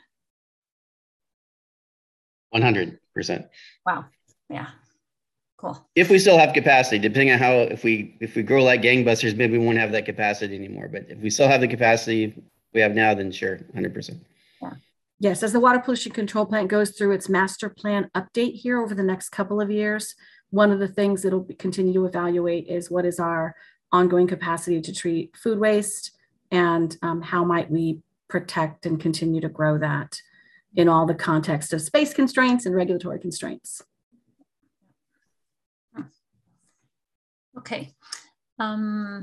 100%. Wow. Yeah. Cool. If we still have capacity, depending on how, if we grow like gangbusters, maybe we won't have that capacity anymore. But if we still have the capacity we have now, then sure, 100%. Yeah. Yes, as the Water Pollution Control Plant goes through its master plan update here over the next couple of years, one of the things it'll continue to evaluate is what is our ongoing capacity to treat food waste, and how might we protect and continue to grow that in all the context of space constraints and regulatory constraints. Okay. Oh,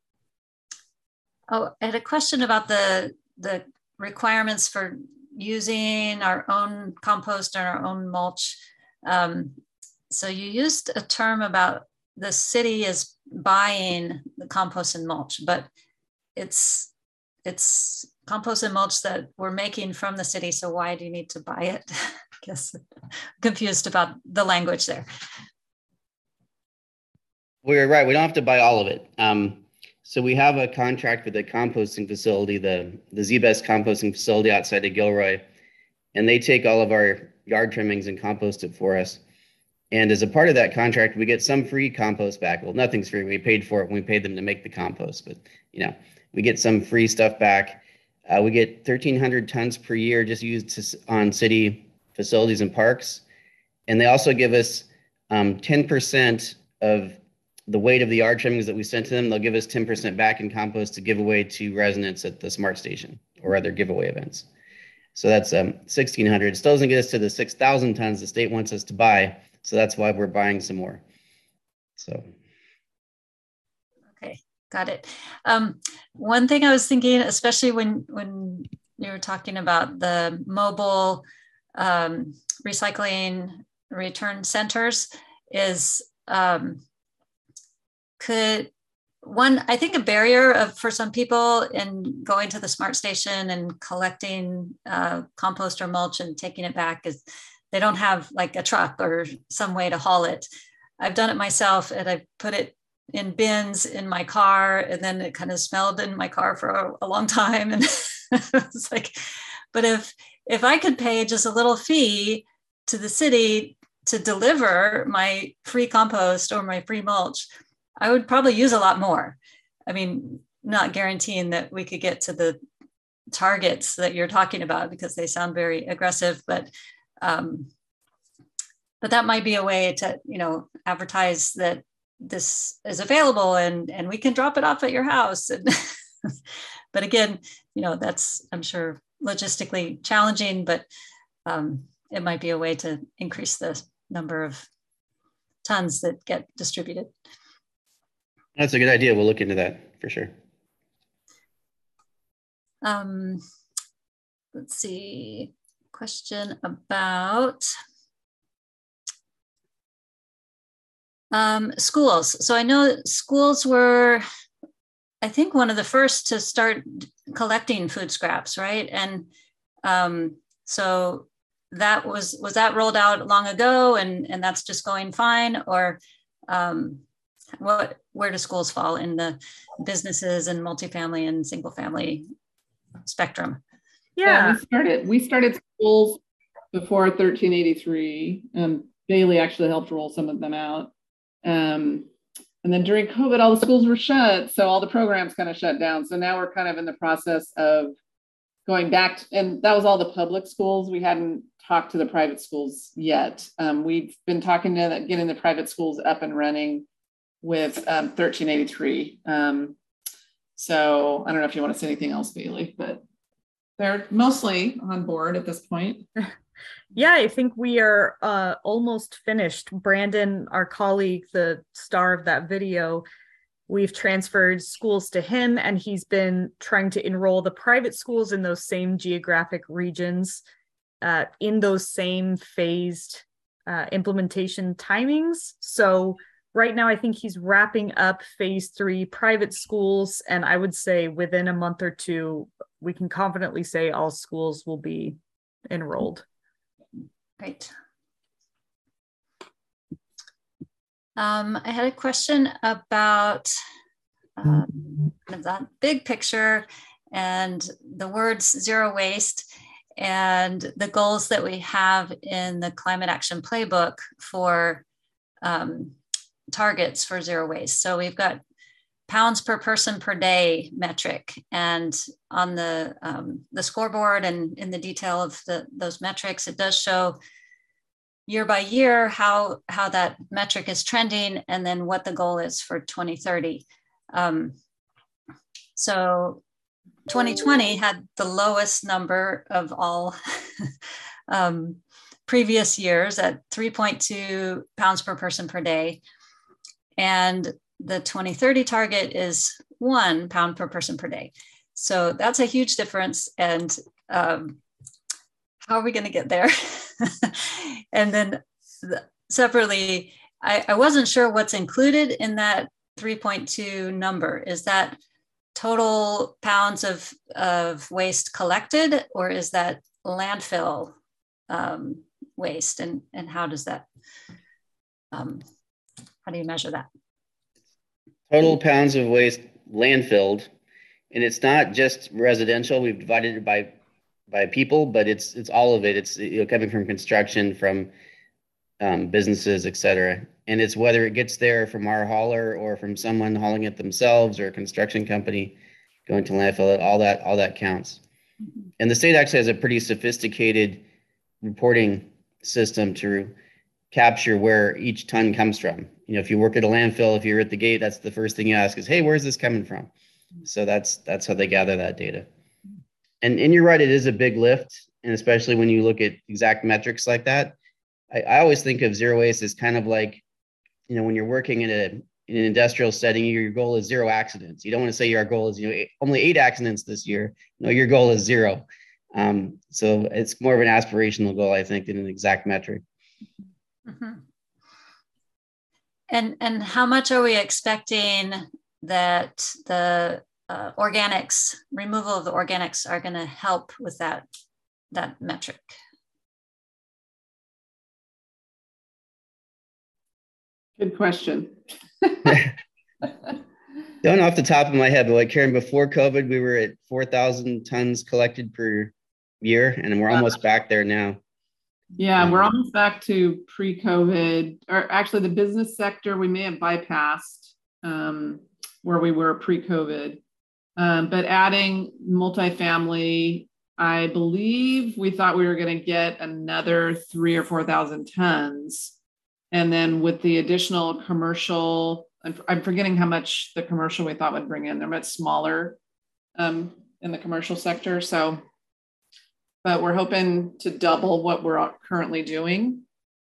I had a question about the requirements for using our own compost and our own mulch. So you used a term about the city is buying the compost and mulch, but it's compost and mulch that we're making from the city. So why do you need to buy it? I guess I'm confused about the language there. Well, you're right. We don't have to buy all of it. So we have a contract with the composting facility, the Z-Best composting facility outside of Gilroy, and they take all of our yard trimmings and compost it for us. And as a part of that contract, we get some free compost back. Well, nothing's free. We paid for it when we paid them to make the compost, but we get some free stuff back. We get 1,300 tons per year just used on city facilities and parks. And they also give us 10% of the weight of the yard trimmings that we sent to them. They'll give us 10% back in compost to give away to residents at the Smart Station or other giveaway events. So that's 1,600. It still doesn't get us to the 6,000 tons the state wants us to buy. So that's why we're buying some more. So. Okay, got it. One thing I was thinking, especially when you were talking about the mobile recycling return centers, is I think a barrier for some people in going to the Smart Station and collecting compost or mulch and taking it back is they don't have like a truck or some way to haul it. I've done it myself, and I put it in bins in my car, and then it kind of smelled in my car for a long time. And it's like, but if I could pay just a little fee to the city to deliver my free compost or my free mulch, I would probably use a lot more. I mean, not guaranteeing that we could get to the targets that you're talking about because they sound very aggressive, but that might be a way to, advertise that this is available and we can drop it off at your house. And but again, that's, I'm sure, logistically challenging, but it might be a way to increase the number of tons that get distributed. That's a good idea. We'll look into that for sure. Let's see, question about Schools. So I know schools were, I think, one of the first to start collecting food scraps, right? And so that was that rolled out long ago, and that's just going fine, or where do schools fall in the businesses and multifamily and single family spectrum? Yeah, we started schools before 1383. Bailey actually helped roll some of them out. And then during COVID, all the schools were shut. So all the programs kind of shut down. So now we're kind of in the process of going back and that was all the public schools. We hadn't talked to the private schools yet. We've been talking to getting the private schools up and running with 1383. So I don't know if you want to say anything else, Bailey, but they're mostly on board at this point. Yeah, I think we are almost finished. Brandon, our colleague, the star of that video, we've transferred schools to him, and he's been trying to enroll the private schools in those same geographic regions in those same phased implementation timings. So right now, I think he's wrapping up phase 3 private schools, and I would say within a month or two, we can confidently say all schools will be enrolled. Great. I had a question about that big picture and the words zero waste and the goals that we have in the Climate Action Playbook for targets for zero waste. So we've got pounds per person per day metric, and on the scoreboard and in the detail of those metrics, it does show year by year how that metric is trending, and then what the goal is for 2030. So 2020 had the lowest number of all previous years at 3.2 pounds per person per day. And the 2030 target is 1 pound per person per day. So that's a huge difference. And how are we going to get there? And then separately, I wasn't sure what's included in that 3.2 number. Is that total pounds of waste collected, or is that landfill waste? And how does that, how do you measure that? Total pounds of waste landfilled, and it's not just residential. We've divided it by people, but it's all of it. It's coming from construction, from businesses, et cetera. And it's whether it gets there from our hauler or from someone hauling it themselves or a construction company going to landfill. All that counts. Mm-hmm. And the state actually has a pretty sophisticated reporting system to capture where each ton comes from. If you work at a landfill, if you're at the gate, that's the first thing you ask is, hey, where's this coming from? So that's how they gather that data. And you're right, it is a big lift. And especially when you look at exact metrics like that, I always think of zero waste as kind of like, when you're working in an industrial setting, your goal is 0 accidents. You don't want to say your goal is, only 8 accidents this year. No, your goal is 0. So it's more of an aspirational goal, I think, than an exact metric. Mm-hmm. And how much are we expecting that the organics, removal of the organics, are going to help with that metric? Good question. Don't off the top of my head, but like Karen, before COVID, we were at 4,000 tons collected per year, and we're almost back there now. Yeah, we're almost back to pre-COVID, or actually the business sector, we may have bypassed where we were pre-COVID. But adding multifamily, I believe we thought we were going to get another 3,000 or 4,000 tons. And then with the additional commercial, I'm forgetting how much the commercial we thought would bring in. They're much smaller in the commercial sector. So, but we're hoping to double what we're currently doing.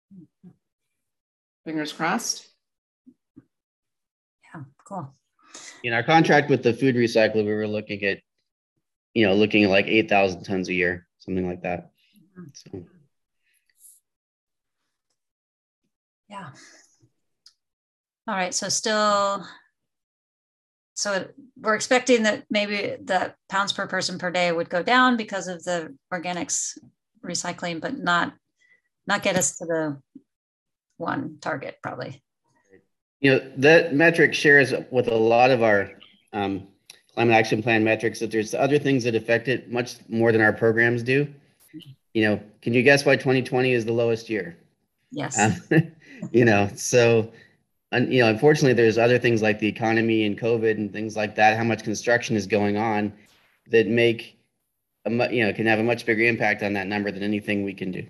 Fingers crossed. Yeah, cool. In our contract with the food recycler, we were looking at, like 8,000 tons a year, something like that. So. Yeah. All right, so still, so we're expecting that maybe the pounds per person per day would go down because of the organics recycling, but not get us to the 1 target probably. You know, that metric shares with a lot of our climate action plan metrics that there's other things that affect it much more than our programs do. You know, can you guess why 2020 is the lowest year? Yes. You know, so, you know, unfortunately, there's other things like the economy and COVID and things like that, how much construction is going on that make, you know, can have a much bigger impact on that number than anything we can do.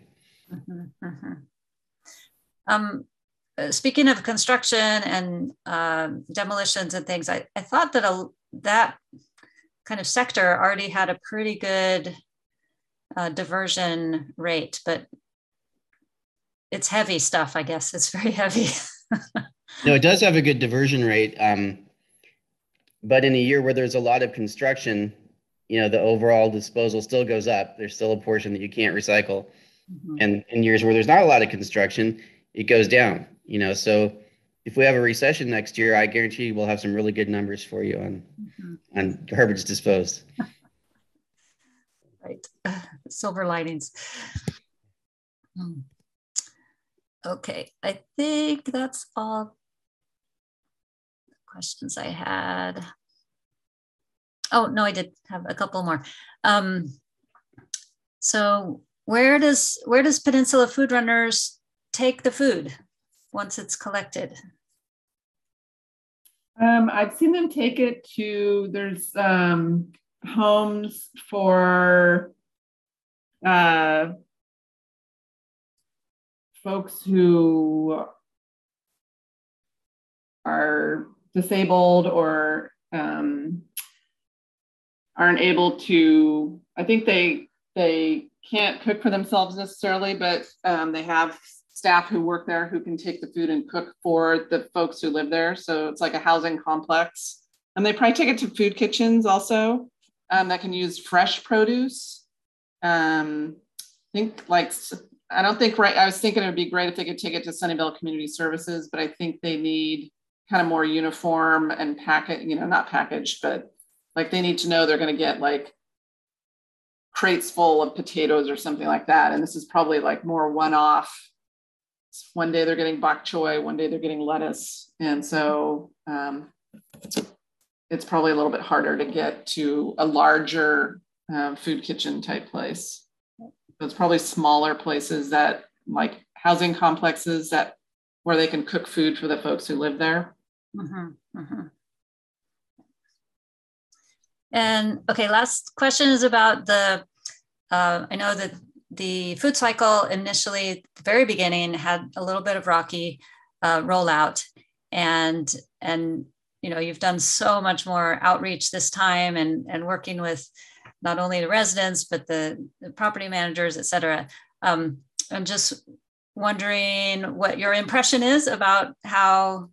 Speaking of construction and demolitions and things, I thought that that kind of sector already had a pretty good diversion rate, but it's heavy stuff, I guess. It's very heavy. No, it does have a good diversion rate. But in a year where there's a lot of construction, you know, the overall disposal still goes up. There's still a portion that you can't recycle. And in years where there's not a lot of construction, it goes down, you know. So if we have a recession next year, I guarantee we'll have some really good numbers for you on garbage disposed. Right. Silver linings. Okay, I think that's all the questions I had. Oh, no, I did have a couple more. So where does Peninsula Food Runners take the food once it's collected? I've seen them take it to, there's homes for folks who are disabled or aren't able to, I think they can't cook for themselves necessarily, but they have staff who work there who can take the food and cook for the folks who live there. So it's like a housing complex. And they probably take it to food kitchens also that can use fresh produce. I think like, I don't think, right, I was thinking it would be great if they could take it to Sunnyvale Community Services, but I think they need kind of more uniform and packet, you know, not packaged, but like they need to know they're going to get like crates full of potatoes or something like that. And this is probably like more one-off. One day they're getting bok choy, one day they're getting lettuce. And so it's probably a little bit harder to get to a larger food kitchen type place. So it's probably smaller places that like housing complexes that where they can cook food for the folks who live there. And okay, last question is about the, I know that the food cycle initially at the very beginning had a little bit of rocky rollout, and you know, you've done so much more outreach this time and working with not only the residents, but the property managers, et cetera. I'm just wondering what your impression is about how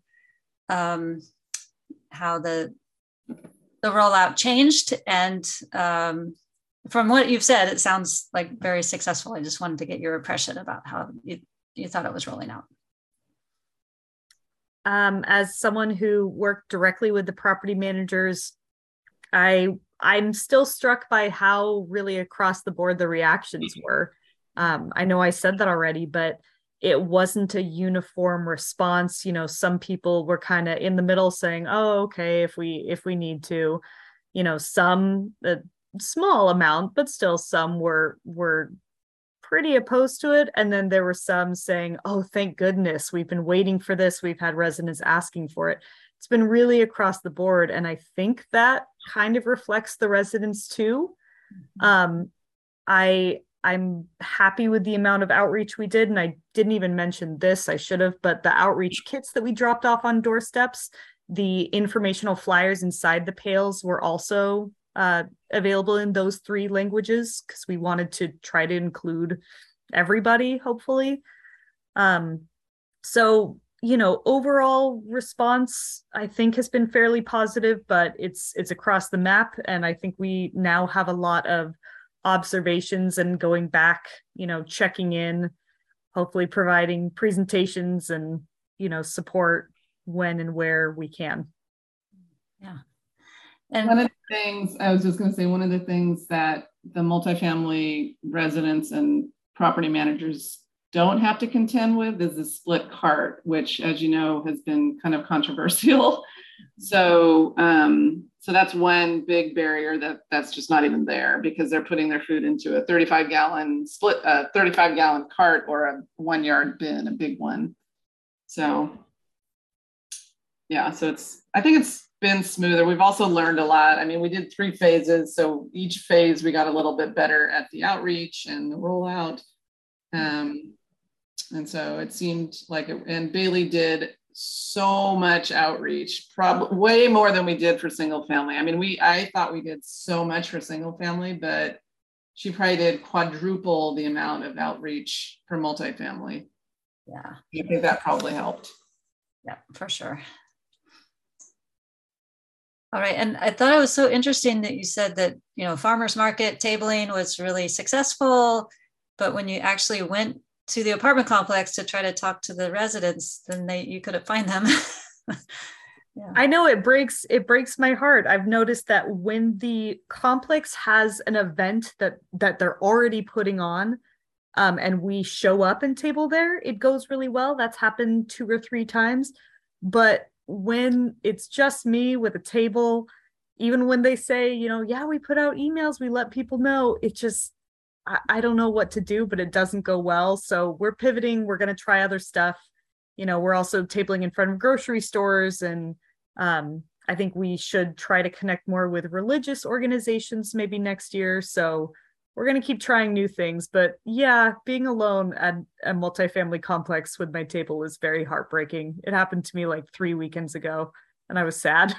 the rollout changed. And from what you've said, it sounds like very successful. I just wanted to get your impression about how you thought it was rolling out. As someone who worked directly with the property managers, I'm still struck by how really across the board the reactions were. I know I said that already, but it wasn't a uniform response. You know, some people were kind of in the middle saying, oh, okay, if we need to, you know, some a small amount, but still some were pretty opposed to it. And then there were some saying, oh, thank goodness, we've been waiting for this. We've had residents asking for it. It's been really across the board. And I think that kind of reflects the residents too. I'm happy with the amount of outreach we did. And I didn't even mention this, I should have, but the outreach kits that we dropped off on doorsteps, the informational flyers inside the pails were also available in those 3 languages because we wanted to try to include everybody, hopefully. So, you know, overall response, I think, has been fairly positive, but it's across the map. And I think we now have a lot of observations and going back, you know, checking in, hopefully providing presentations and, you know, support when and where we can. Yeah. And one of the things I was just going to say, one of the things that the multifamily residents and property managers don't have to contend with is the split cart, which, as you know, has been kind of controversial. So, so that's one big barrier that's just not even there, because they're putting their food into a 35-gallon split, 35-gallon cart, or a 1-yard bin, a big one. So, yeah, so I think it's been smoother. We've also learned a lot. I mean, we did 3 phases, so each phase we got a little bit better at the outreach and the rollout. And so it seemed like it, and Bailey did so much outreach, probably way more than we did for single family. I mean, I thought we did so much for single family, but she probably did quadruple the amount of outreach for multifamily. Yeah, I think that probably helped. Yeah, for sure. All right, and I thought it was so interesting that you said that, you know, farmers market tabling was really successful, but when you actually went to the apartment complex to try to talk to the residents, then you couldn't find them. Yeah. I know it breaks my heart. I've noticed that when the complex has an event that they're already putting on, and we show up and table there, it goes really well. That's happened 2 or 3 times. But when it's just me with a table, even when they say, you know, yeah, we put out emails, we let people know, it just, I don't know what to do, but it doesn't go well. So we're pivoting. We're going to try other stuff. You know, we're also tabling in front of grocery stores. And I think we should try to connect more with religious organizations maybe next year. So we're going to keep trying new things. But yeah, being alone at a multifamily complex with my table is very heartbreaking. It happened to me like 3 weekends ago, and I was sad.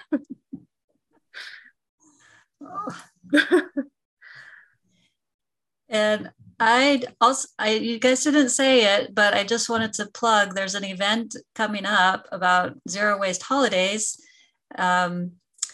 And you guys didn't say it, but I just wanted to plug, there's an event coming up about zero waste holidays, to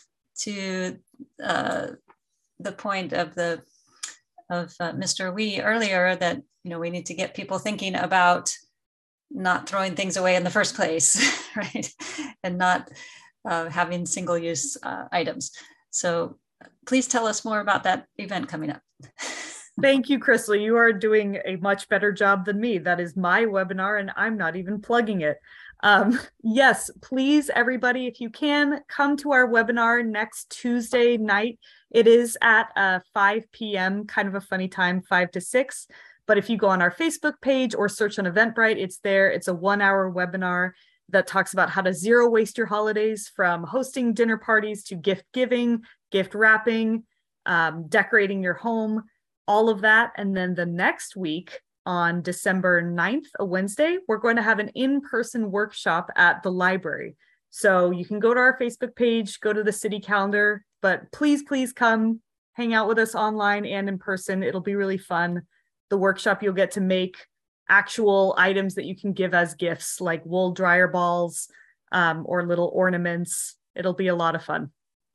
the point of Mr. Wee earlier, that, you know, we need to get people thinking about not throwing things away in the first place, right? And not having single-use items. So please tell us more about that event coming up. Thank you, Crystal. You are doing a much better job than me. That is my webinar, and I'm not even plugging it. Yes, please, everybody, if you can, come to our webinar next Tuesday night. It is at 5 p.m., kind of a funny time, 5 to 6. But if you go on our Facebook page or search on Eventbrite, it's there. It's a 1-hour webinar that talks about how to zero waste your holidays, from hosting dinner parties to gift giving, gift wrapping, decorating your home, all of that. And then the next week, on December 9th, a Wednesday, we're going to have an in-person workshop at the library. So you can go to our Facebook page, go to the city calendar, but please, please come hang out with us online and in person. It'll be really fun. The workshop, you'll get to make actual items that you can give as gifts, like wool dryer balls, or little ornaments. It'll be a lot of fun.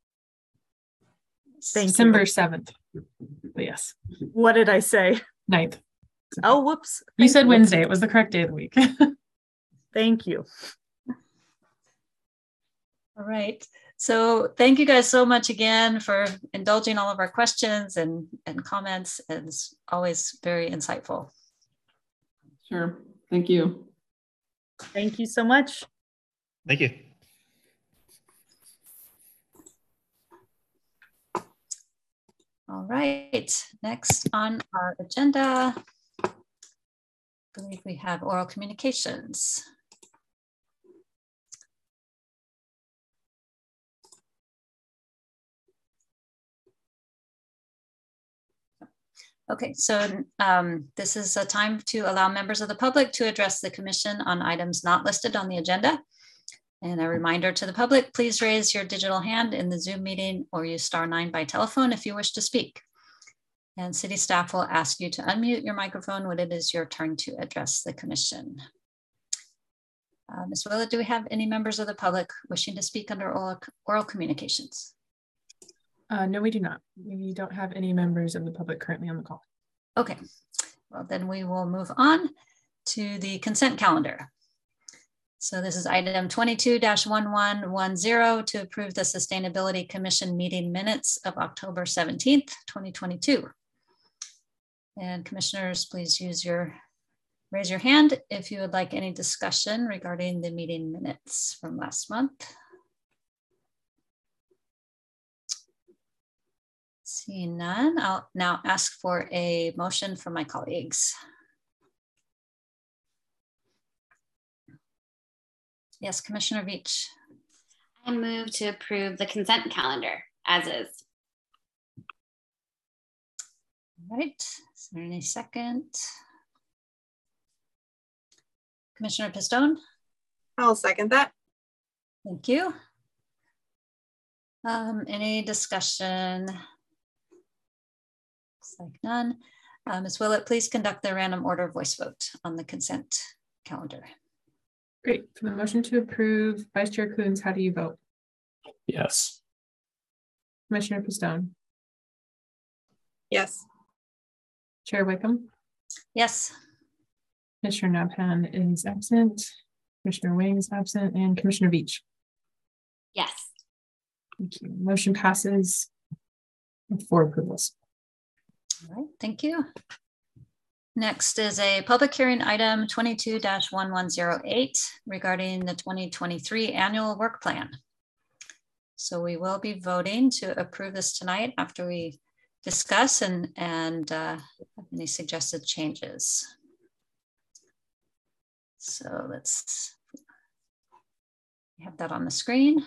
Thank December you. 7th. But yes. What did I say? 9th. Oh, whoops. You said Wednesday. It was the correct day of the week. Thank you. All right. So thank you guys so much again for indulging all of our questions and comments. It's always very insightful. Sure. Thank you. Thank you so much. Thank you. All right. Next on our agenda, I believe we have oral communications. Okay, so this is a time to allow members of the public to address the commission on items not listed on the agenda. And a reminder to the public, please raise your digital hand in the Zoom meeting or use *9 by telephone if you wish to speak. And city staff will ask you to unmute your microphone when it is your turn to address the commission. Ms. Willett, do we have any members of the public wishing to speak under oral communications? No, we do not. We don't have any members of the public currently on the call. Okay, well then we will move on to the consent calendar. So this is item 22-1110 to approve the Sustainability Commission meeting minutes of October 17th, 2022. And commissioners, please raise your hand if you would like any discussion regarding the meeting minutes from last month. Seeing none, I'll now ask for a motion from my colleagues. Yes, Commissioner Veach. I move to approve the consent calendar as is. All right, is there any second? Commissioner Pistone? I'll second that. Thank you. Any discussion? Looks like none. Ms. Willett, please conduct the random order voice vote on the consent calendar. Great. For the motion to approve, Vice Chair Coons, how do you vote? Yes. Commissioner Pistone? Yes. Chair Wickham? Yes. Commissioner Nabhan is absent. Commissioner Wing is absent, and Commissioner Veach. Yes. Thank you. Motion passes with 4 approvals. All right, thank you. Next is a public hearing item 22-1108 regarding the 2023 annual work plan. So we will be voting to approve this tonight after we discuss and have any suggested changes. So let's have that on the screen.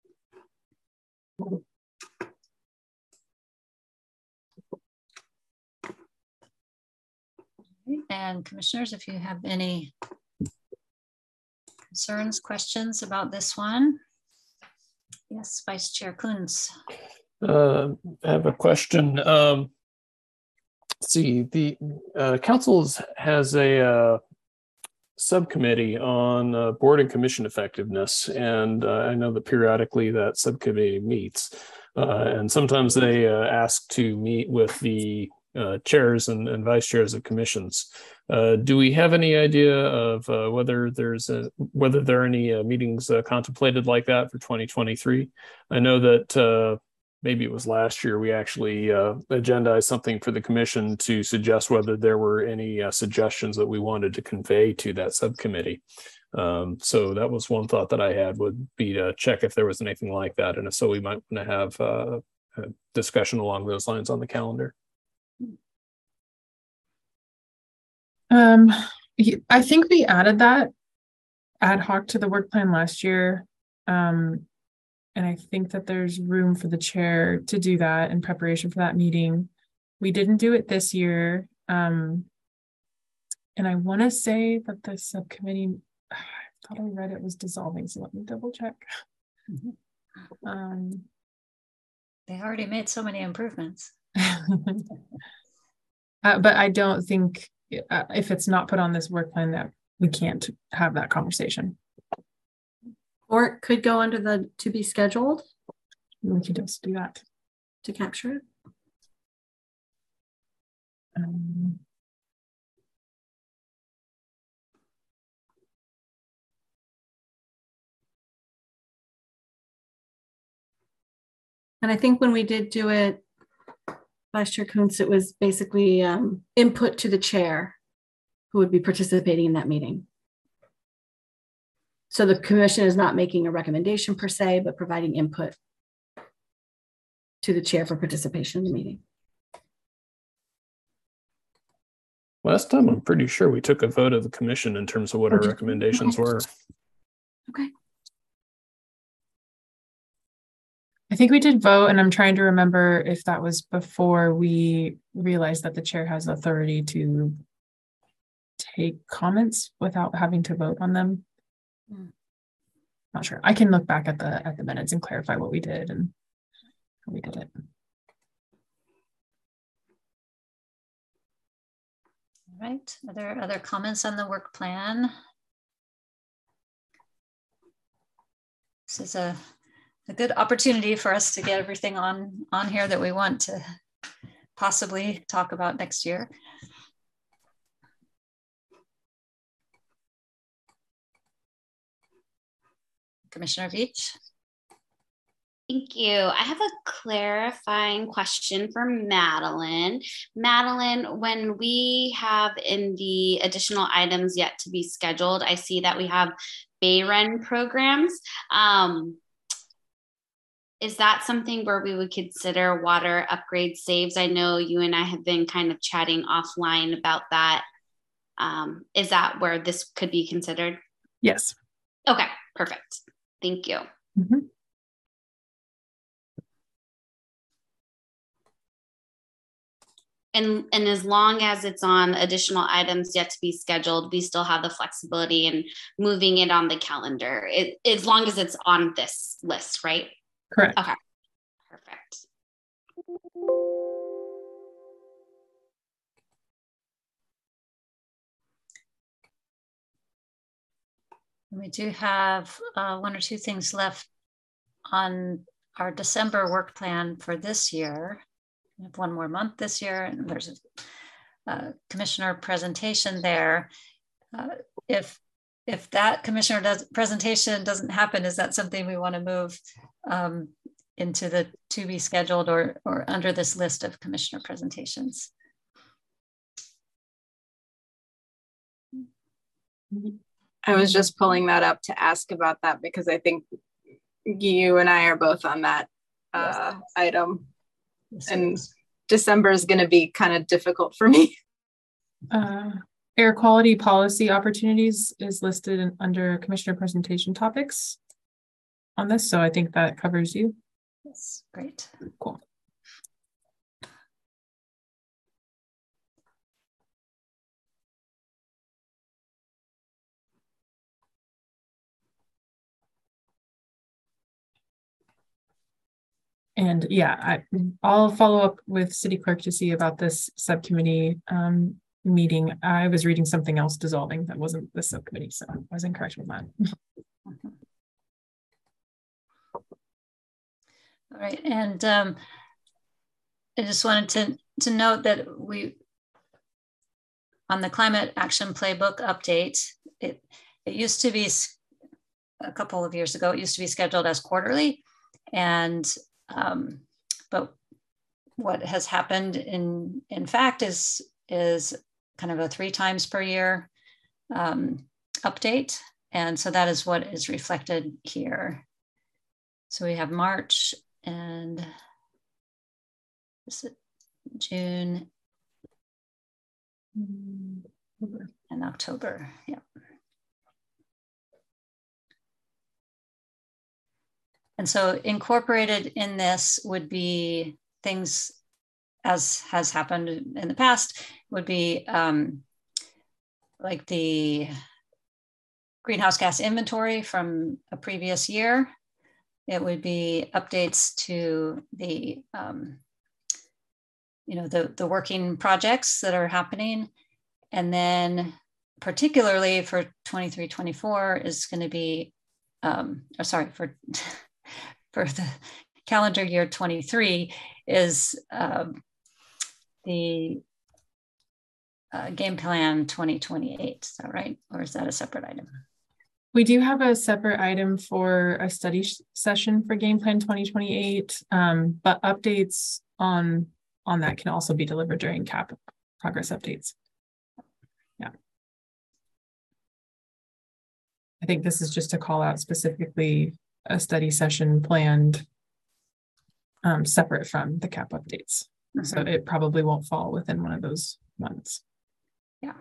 And commissioners, if you have any concerns, questions about this one. Yes, Vice Chair Coons. I have a question. Let's see, the council has a subcommittee on board and commission effectiveness, and I know that periodically that subcommittee meets, and sometimes they ask to meet with the chairs and vice chairs of commissions. Do we have any idea of whether there are any meetings contemplated like that for 2023? I know that maybe it was last year we actually agendized something for the commission to suggest whether there were any suggestions that we wanted to convey to that subcommittee. So that was one thought that I had, would be to check if there was anything like that, and if so, we might want to have a discussion along those lines on the calendar. I think we added that ad hoc to the work plan last year. And I think that there's room for the chair to do that in preparation for that meeting. We didn't do it this year. And I want to say that the subcommittee, I thought I read it was dissolving, so let me double check. Mm-hmm. They already made so many improvements. But I don't think if it's not put on this work plan that we can't have that conversation. Or it could go under the to be scheduled. We could just do that to capture it. And I think when we did do it, Vice Chair Coons, it was basically input to the chair who would be participating in that meeting. So the commission is not making a recommendation per se, but providing input to the chair for participation in the meeting. Last time, I'm pretty sure we took a vote of the commission in terms of what our recommendations were. Okay. I think we did vote, and I'm trying to remember if that was before we realized that the chair has authority to take comments without having to vote on them. Not sure. I can look back at the minutes and clarify what we did and how we did it. All right. Are there other comments on the work plan? This is a good opportunity for us to get everything on here that we want to possibly talk about next year. Commissioner Veach. Thank you. I have a clarifying question for Madeline. Madeline, when we have in the additional items yet to be scheduled, I see that we have Bay Run programs. Is that something where we would consider water upgrade saves? I know you and I have been kind of chatting offline about that. Is that where this could be considered? Yes. Okay, perfect. Thank you. Mm-hmm. And as long as it's on additional items yet to be scheduled, we still have the flexibility in moving it on the calendar, as long as it's on this list, right? Correct. Okay, perfect. We do have one or two things left on our December work plan for this year. We have one more month this year, and there's a commissioner presentation there. If that commissioner presentation doesn't happen, is that something we want to move into the to be scheduled or under this list of commissioner presentations? I was just pulling that up to ask about that because I think you and I are both on that item. Yes, and December is going to be kind of difficult for me. Air quality policy opportunities is listed under commissioner presentation topics on this. So I think that covers you. Yes, great. Cool. And yeah, I'll follow up with city clerk to see about this subcommittee meeting. I was reading something else dissolving that wasn't the subcommittee, so I was incorrect with that. All right, and I just wanted to note that on the climate action playbook update, it used to be a couple of years ago, it used to be scheduled as quarterly, and but what has happened in fact is kind of a 3 times per year update. And so that is what is reflected here. So we have March and June and October. Yeah. And so incorporated in this would be things, as has happened in the past, would be like the greenhouse gas inventory from a previous year. It would be updates to the, the working projects that are happening. And then particularly for 23-24 is going to be, for the calendar year 23 is the game plan 2028. Is that right? Or is that a separate item? We do have a separate item for a study session for game plan 2028, but updates on that can also be delivered during CAP progress updates. Yeah. I think this is just to call out specifically a study session planned separate from the CAP updates. Mm-hmm. So it probably won't fall within one of those months. Yeah.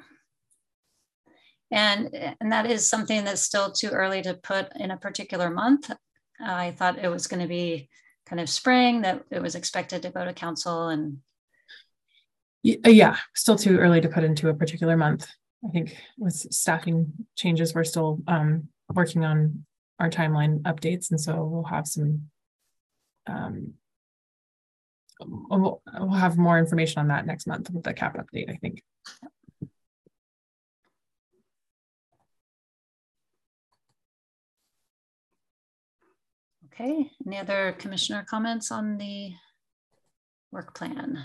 And that is something that's still too early to put in a particular month. I thought it was going to be kind of spring, that it was expected to go to council, and yeah, still too early to put into a particular month. I think with staffing changes, we're still working on our timeline updates, and so we'll have some we'll have more information on that next month with the CAP update, I think. Okay, any other commissioner comments on the work plan?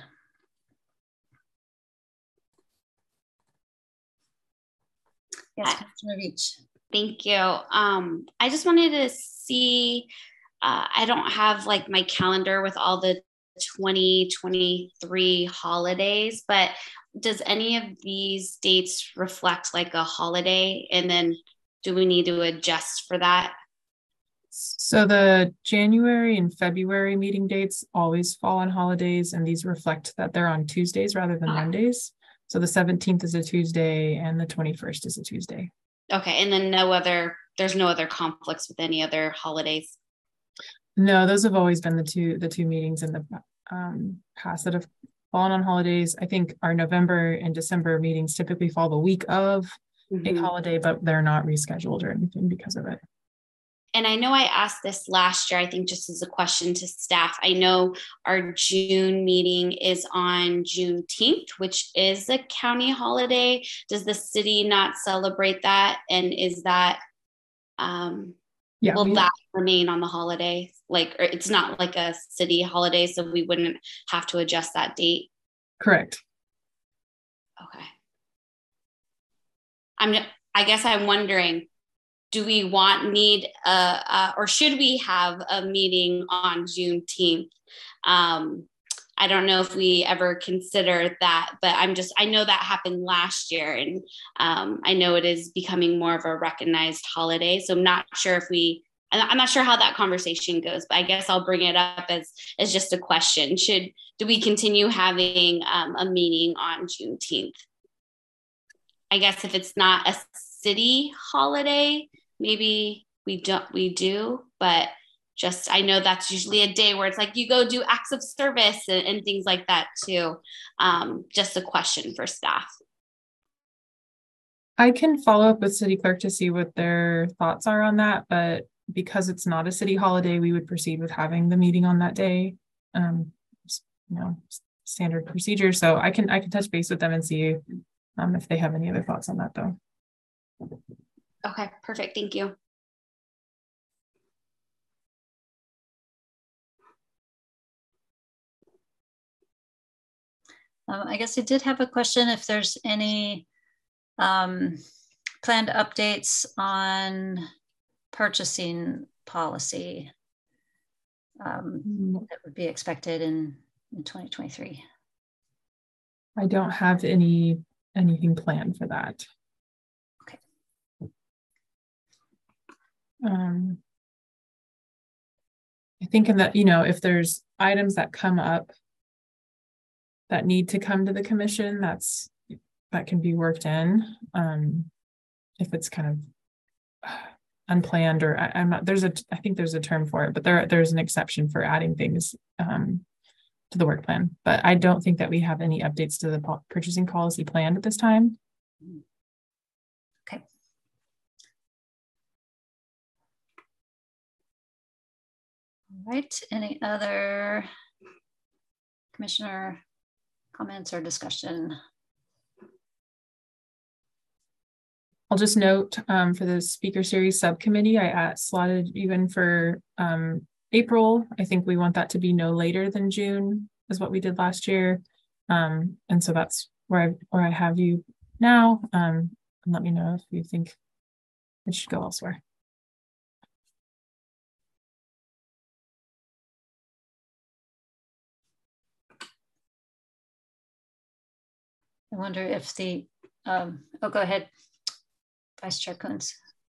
Yes, Commissioner Veach. Thank you. I just wanted to see, I don't have like my calendar with all the 2023 holidays, but does any of these dates reflect like a holiday? And then do we need to adjust for that? So the January and February meeting dates always fall on holidays, and these reflect that they're on Tuesdays rather than Mondays. So the 17th is a Tuesday and the 21st is a Tuesday. Okay, and then there's no other conflicts with any other holidays? No, those have always been the two meetings in the past that have fallen on holidays. I think our November and December meetings typically fall the week of a holiday, but they're not rescheduled or anything because of it. And I know I asked this last year, I think just as a question to staff. I know our June meeting is on Juneteenth, which is a county holiday. Does the city not celebrate that? And is that, will that remain on the holiday? Like, or it's not like a city holiday, so we wouldn't have to adjust that date? Correct. Okay. I guess I'm wondering, do we or should we have a meeting on Juneteenth? I don't know if we ever considered that, but I know that happened last year, and I know it is becoming more of a recognized holiday. So I'm not sure how that conversation goes, but I guess I'll bring it up as just a question. Do we continue having a meeting on Juneteenth? I guess if it's not a city holiday, maybe we do, but just, I know that's usually a day where it's like you go do acts of service and things like that too. Just a question for staff. I can follow up with city clerk to see what their thoughts are on that, but because it's not a city holiday, we would proceed with having the meeting on that day. Standard procedure. So I can touch base with them and see if they have any other thoughts on that though. Okay, perfect. Thank you. I guess I did have a question if there's any planned updates on purchasing policy that would be expected in 2023. I don't have anything planned for that. Okay. I think in that, if there's items that come up that need to come to the commission, that can be worked in. If it's kind of unplanned, or I'm not, I think there's a term for it, but there's an exception for adding things to the work plan. But I don't think that we have any updates to the purchasing policy planned at this time. Okay. All right. Any other commissioner comments or discussion? I'll just note for the speaker series subcommittee, I slotted even for April. I think we want that to be no later than June is what we did last year. And so that's where I have you now. And let me know if you think it should go elsewhere. I wonder if go ahead, Vice Chair Coons.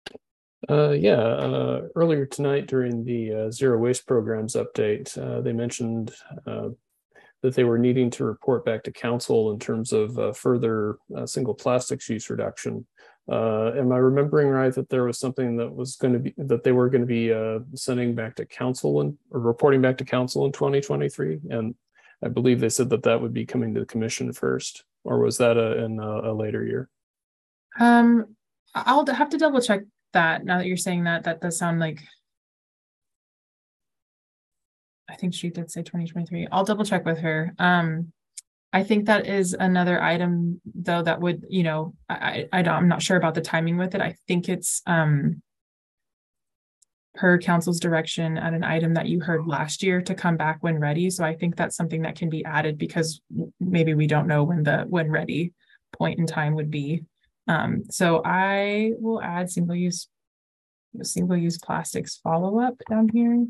Earlier tonight during the Zero Waste Programs update, they mentioned that they were needing to report back to council in terms of further single plastics use reduction. Am I remembering right that there was something that they were going to be sending back to council or reporting back to council in 2023? And I believe they said that would be coming to the commission first, or was that in a later year? I'll have to double check that. Now that you're saying that does sound like, I think she did say 2023. I'll double check with her. I think that is another item though that would, I'm not sure about the timing with it. I think it's per council's direction at an item that you heard last year to come back when ready. So I think that's something that can be added because maybe we don't know when ready point in time would be. So I will add single-use plastics follow-up down here.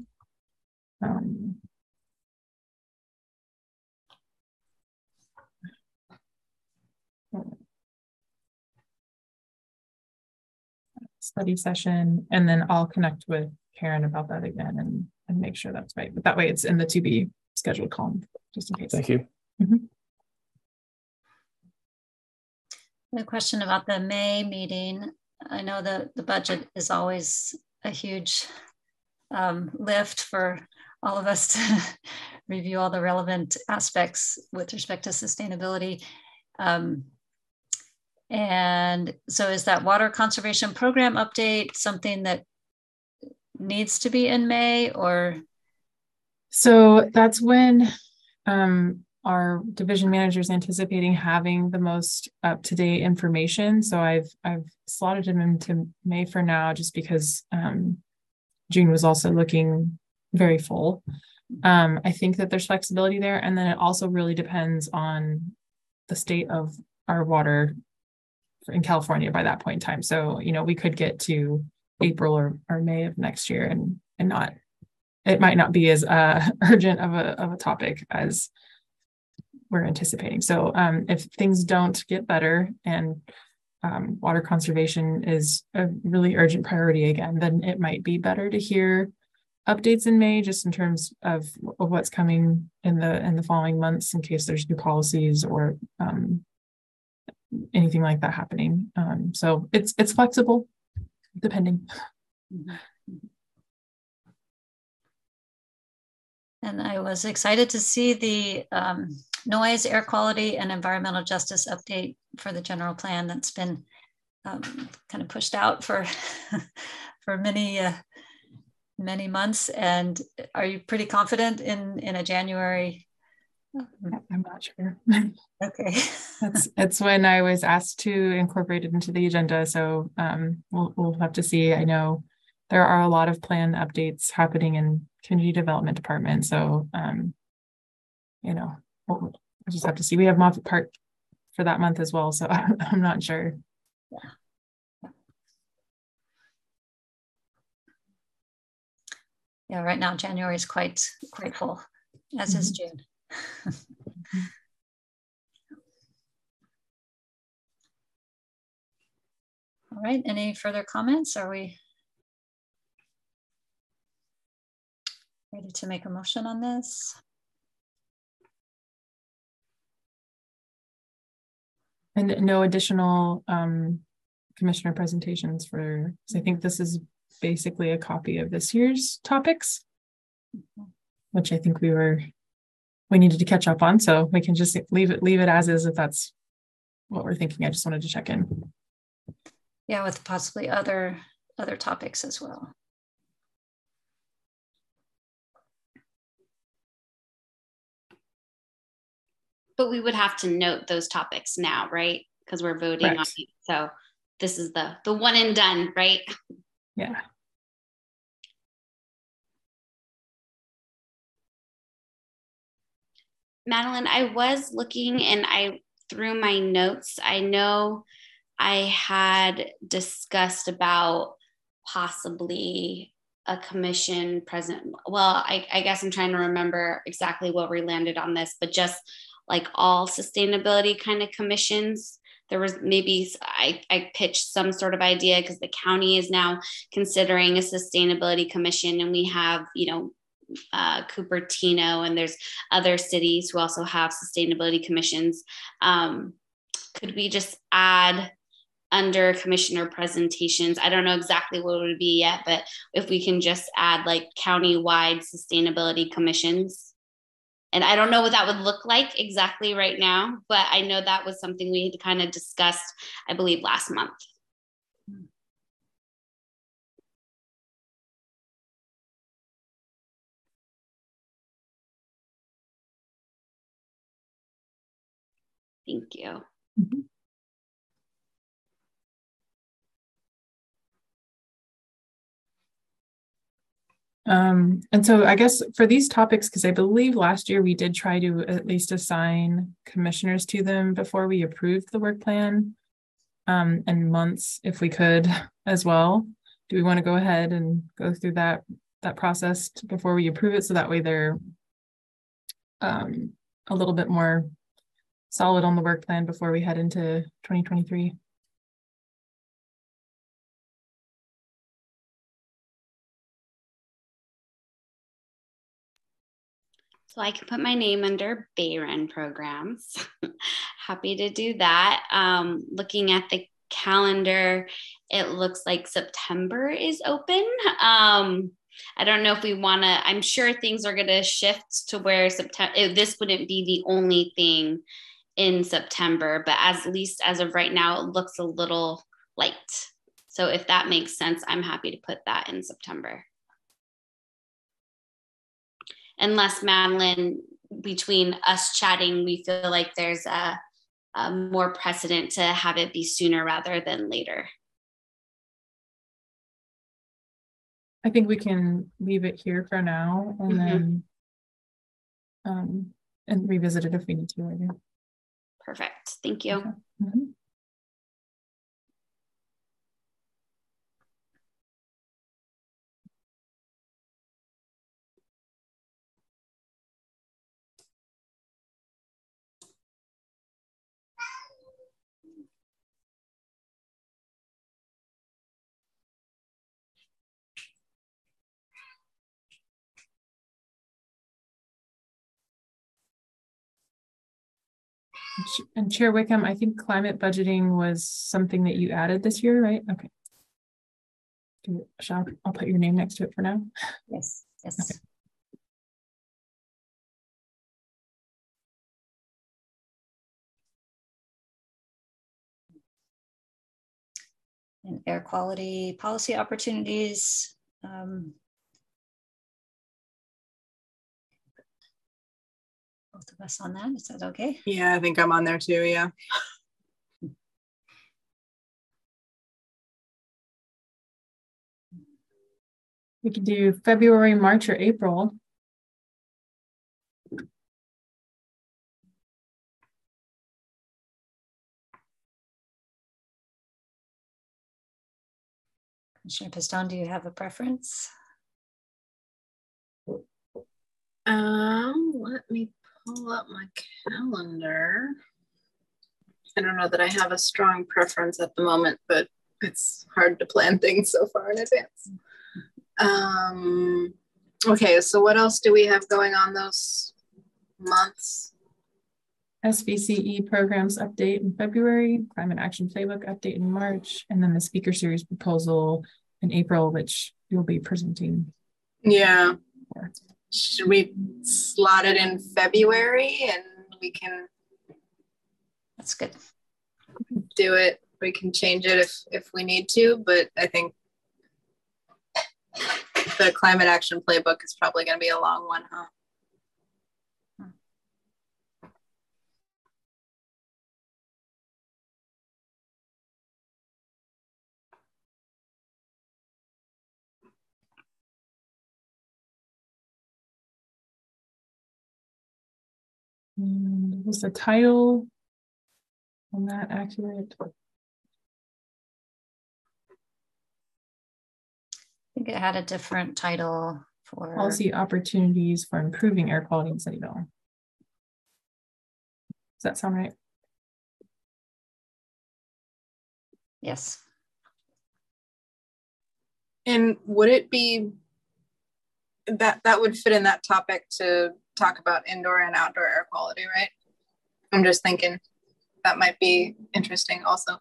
Study session, and then I'll connect with Karen about that again and make sure that's right. But that way it's in the to be scheduled column, just in case. Thank you. The question about the May meeting. I know that the budget is always a huge lift for all of us to review all the relevant aspects with respect to sustainability. And so is that water conservation program update something that needs to be in May, or? So that's when our division manager is anticipating having the most up-to-date information. So I've slotted him into May for now, just because June was also looking very full. I think that there's flexibility there. And then it also really depends on the state of our water in California by that point in time. So, you know, we could get to April or May of next year and not, it might not be as urgent of a topic as we're anticipating. So if things don't get better and water conservation is a really urgent priority again, then it might be better to hear updates in May, just in terms of what's coming in the following months, in case there's new policies or anything like that happening. So it's flexible, depending. And I was excited to see the noise, air quality, and environmental justice update for the general plan that's been kind of pushed out for for many months. And are you pretty confident in a January? I'm not sure. Okay. It's when I was asked to incorporate it into the agenda. So we'll have to see. I know there are a lot of plan updates happening in community development department. So, you know, we'll just have to see. We have Moffett Park for that month as well. So I'm not sure. Yeah, right now January is quite full, as is June. All right, any further comments? Are we ready to make a motion on this? And no additional commissioner presentations for, so I think this is basically a copy of this year's topics, which I think we needed to catch up on. So we can just leave it as is if that's what we're thinking. I just wanted to check in. Yeah, with possibly other topics as well. But we would have to note those topics now, right? Because we're voting on it. So this is the one and done, right? Yeah. Madeline, I was looking and through my notes, I know I had discussed about possibly a commission present. Well, I guess I'm trying to remember exactly what we landed on this, but just like all sustainability kind of commissions. There was maybe, I pitched some sort of idea because the county is now considering a sustainability commission, and we have, you know, Cupertino, and there's other cities who also have sustainability commissions. Could we just add under commissioner presentations? I don't know exactly what it would be yet, but if we can just add like county-wide sustainability commissions. And I don't know what that would look like exactly right now, but I know that was something we had kind of discussed, I believe, last month. Thank you. Mm-hmm. And so I guess for these topics, because I believe last year we did try to at least assign commissioners to them before we approved the work plan. and months if we could as well. Do we want to go ahead and go through that process before we approve it, so that way they're a little bit more solid on the work plan before we head into 2023? So I can put my name under Bayren programs. Happy to do that. Looking at the calendar, it looks like September is open. I don't know if we want to, I'm sure things are going to shift to where September, this wouldn't be the only thing in September, but at least as of right now, it looks a little light. So if that makes sense, I'm happy to put that in September. Unless, Madeline, between us chatting, we feel like there's a more precedent to have it be sooner rather than later. I think we can leave it here for now, and then and revisit it if we need to later. Perfect. Thank you. Okay. And Chair Wickham, I think climate budgeting was something that you added this year, right? Okay. I'll put your name next to it for now. Yes. Yes. Okay. And air quality policy opportunities. Both of us on that. Is that okay? Yeah, I think I'm on there too. Yeah. We could do February, March, or April. Commissioner Pistone, do you have a preference? Let me pull up my calendar. I don't know that I have a strong preference at the moment, but it's hard to plan things so far in advance. Okay, so what else do we have going on those months? SVCE programs update in February, climate action playbook update in March, and then the speaker series proposal in April, which you'll be presenting. Yeah. Should we slot it in February and we can? That's good. Do it. We can change it if we need to, but I think the climate action playbook is probably going to be a long one, huh? And was the title on that accurate? I think it had a different title for policy opportunities for improving air quality in Sunnyvale. Does that sound right? Yes. And would it be that would fit in that topic to talk about indoor and outdoor air quality, right? I'm just thinking that might be interesting also.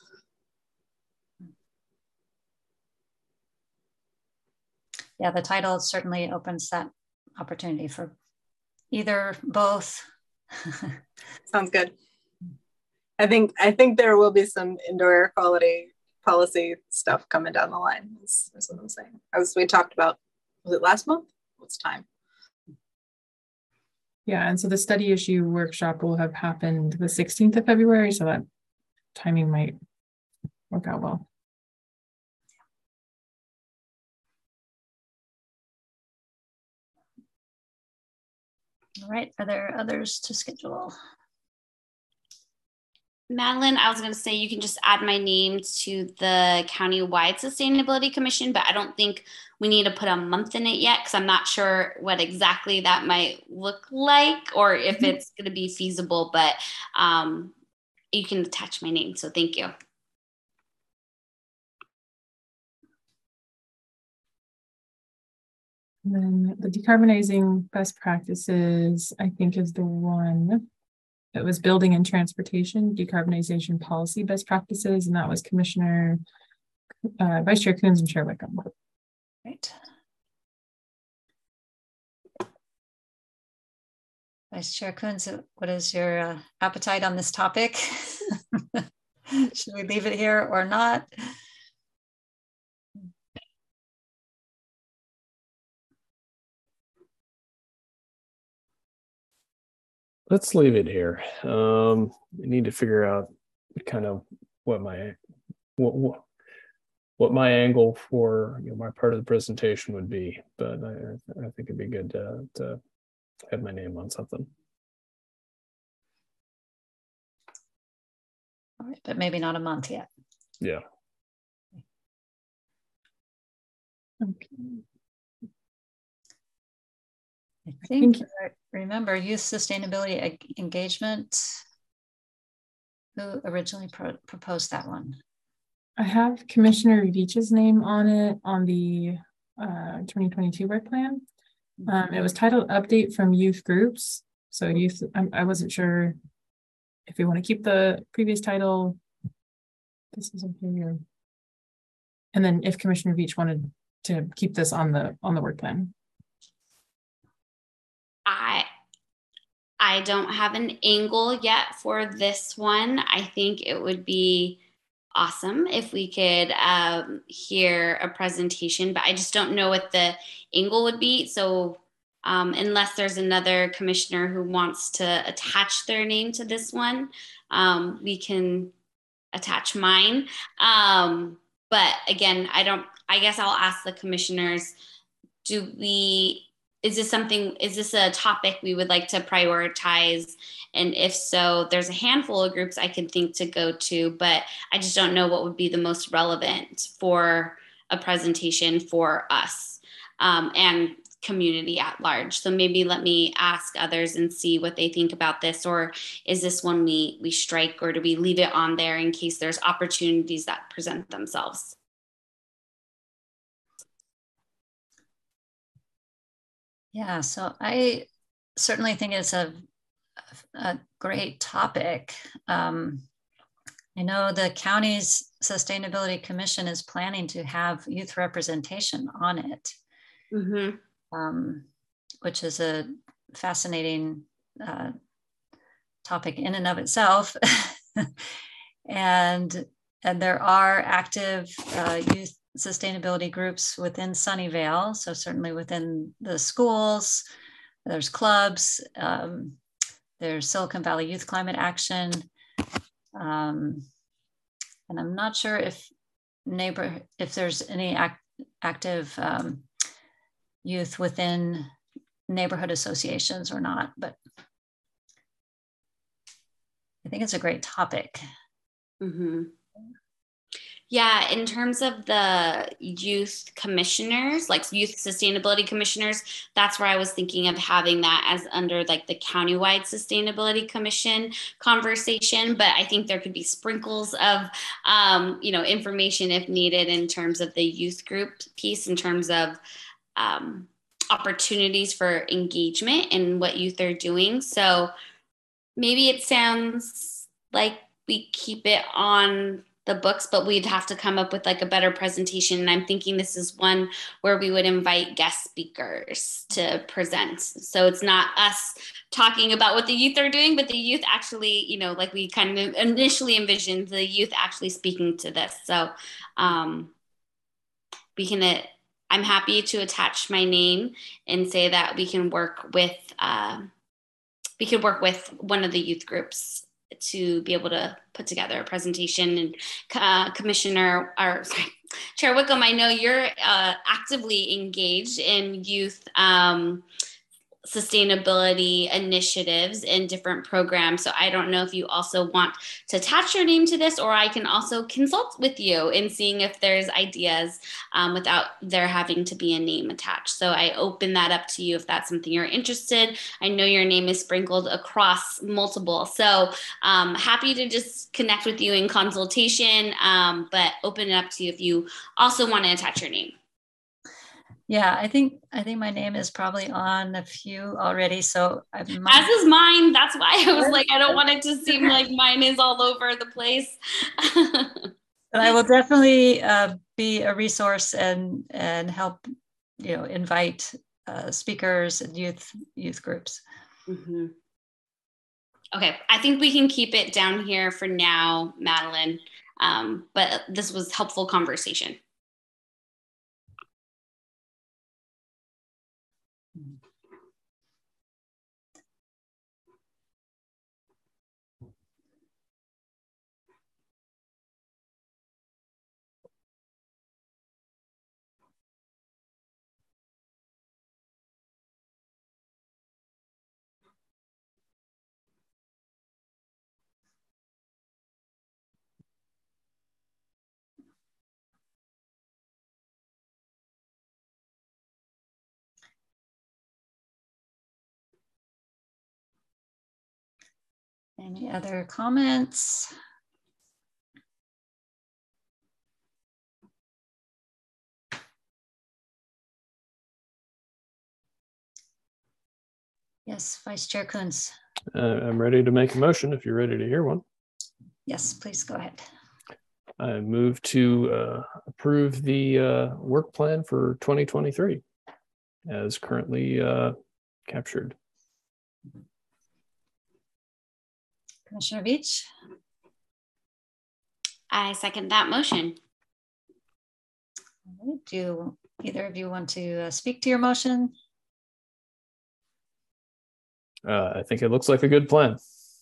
Yeah, the title certainly opens that opportunity for either, both. Sounds good. I think there will be some indoor air quality policy stuff coming down the line. That's what I'm saying. As we talked about, was it last month? What's time? Yeah, and so the study issue workshop will have happened the 16th of February, so that timing might work out well. All right, are there others to schedule? Madeline, I was going to say you can just add my name to the Countywide Sustainability Commission, but I don't think we need to put a month in it yet because I'm not sure what exactly that might look like or if it's going to be feasible, but you can attach my name. So thank you. And then the decarbonizing best practices, I think, is the one. It was building and transportation decarbonization policy best practices, and that was Commissioner Vice Chair Coons and Chair Wickham. Right. Vice Chair Coons, what is your appetite on this topic? Should we leave it here or not? Let's leave it here. I need to figure out kind of what my angle for my part of the presentation would be, but I think it'd be good to have my name on something. All right, but maybe not a month yet. Yeah. Okay. I think remember youth sustainability engagement. Who originally proposed that one? I have Commissioner Veach's name on it on the 2022 work plan. It was titled Update from Youth Groups. So youth, I wasn't sure if we want to keep the previous title. This is okay here. And then if Commissioner Veach wanted to keep this on the work plan. I don't have an angle yet for this one. I think it would be awesome if we could hear a presentation, but I just don't know what the angle would be. So unless there's another commissioner who wants to attach their name to this one, we can attach mine. But again, I guess I'll ask the commissioners, is this a topic we would like to prioritize? And if so, there's a handful of groups I can think to go to, but I just don't know what would be the most relevant for a presentation for us and community at large. So maybe let me ask others and see what they think about this, or is this one we strike, or do we leave it on there in case there's opportunities that present themselves? Yeah, so I certainly think it's a great topic. I know the county's Sustainability Commission is planning to have youth representation on it, which is a fascinating topic in and of itself. and there are active youth sustainability groups within Sunnyvale. So certainly within the schools, there's clubs, there's Silicon Valley Youth Climate Action. And I'm not sure if there's any active youth within neighborhood associations or not, but I think it's a great topic. Yeah, in terms of the youth commissioners, like youth sustainability commissioners, that's where I was thinking of having that as under like the countywide sustainability commission conversation. But I think there could be sprinkles of, information if needed in terms of the youth group piece, in terms of opportunities for engagement and what youth are doing. So maybe it sounds like we keep it on the books, but we'd have to come up with like a better presentation. And I'm thinking this is one where we would invite guest speakers to present. So it's not us talking about what the youth are doing, but the youth actually, like we kind of initially envisioned the youth actually speaking to this. So I'm happy to attach my name and say that we can work with one of the youth groups to be able to put together a presentation. And Chair Wickham, I know you're actively engaged in youth sustainability initiatives and different programs. So I don't know if you also want to attach your name to this, or I can also consult with you in seeing if there's ideas without there having to be a name attached. So I open that up to you if that's something you're interested. I know your name is sprinkled across multiple, so happy to just connect with you in consultation, but open it up to you if you also want to attach your name. Yeah, I think my name is probably on a few already. So as is mine. That's why I was like, I don't want it to seem like mine is all over the place. But I will definitely be a resource and help, invite speakers and youth groups. Mm-hmm. Okay, I think we can keep it down here for now, Madeline. But this was helpful conversation. Any other comments? Yes, Vice Chair Coons. I'm ready to make a motion if you're ready to hear one. Yes, please go ahead. I move to approve the work plan for 2023 as currently captured. Commissioner Veach? I second that motion. Do either of you want to speak to your motion? I think it looks like a good plan.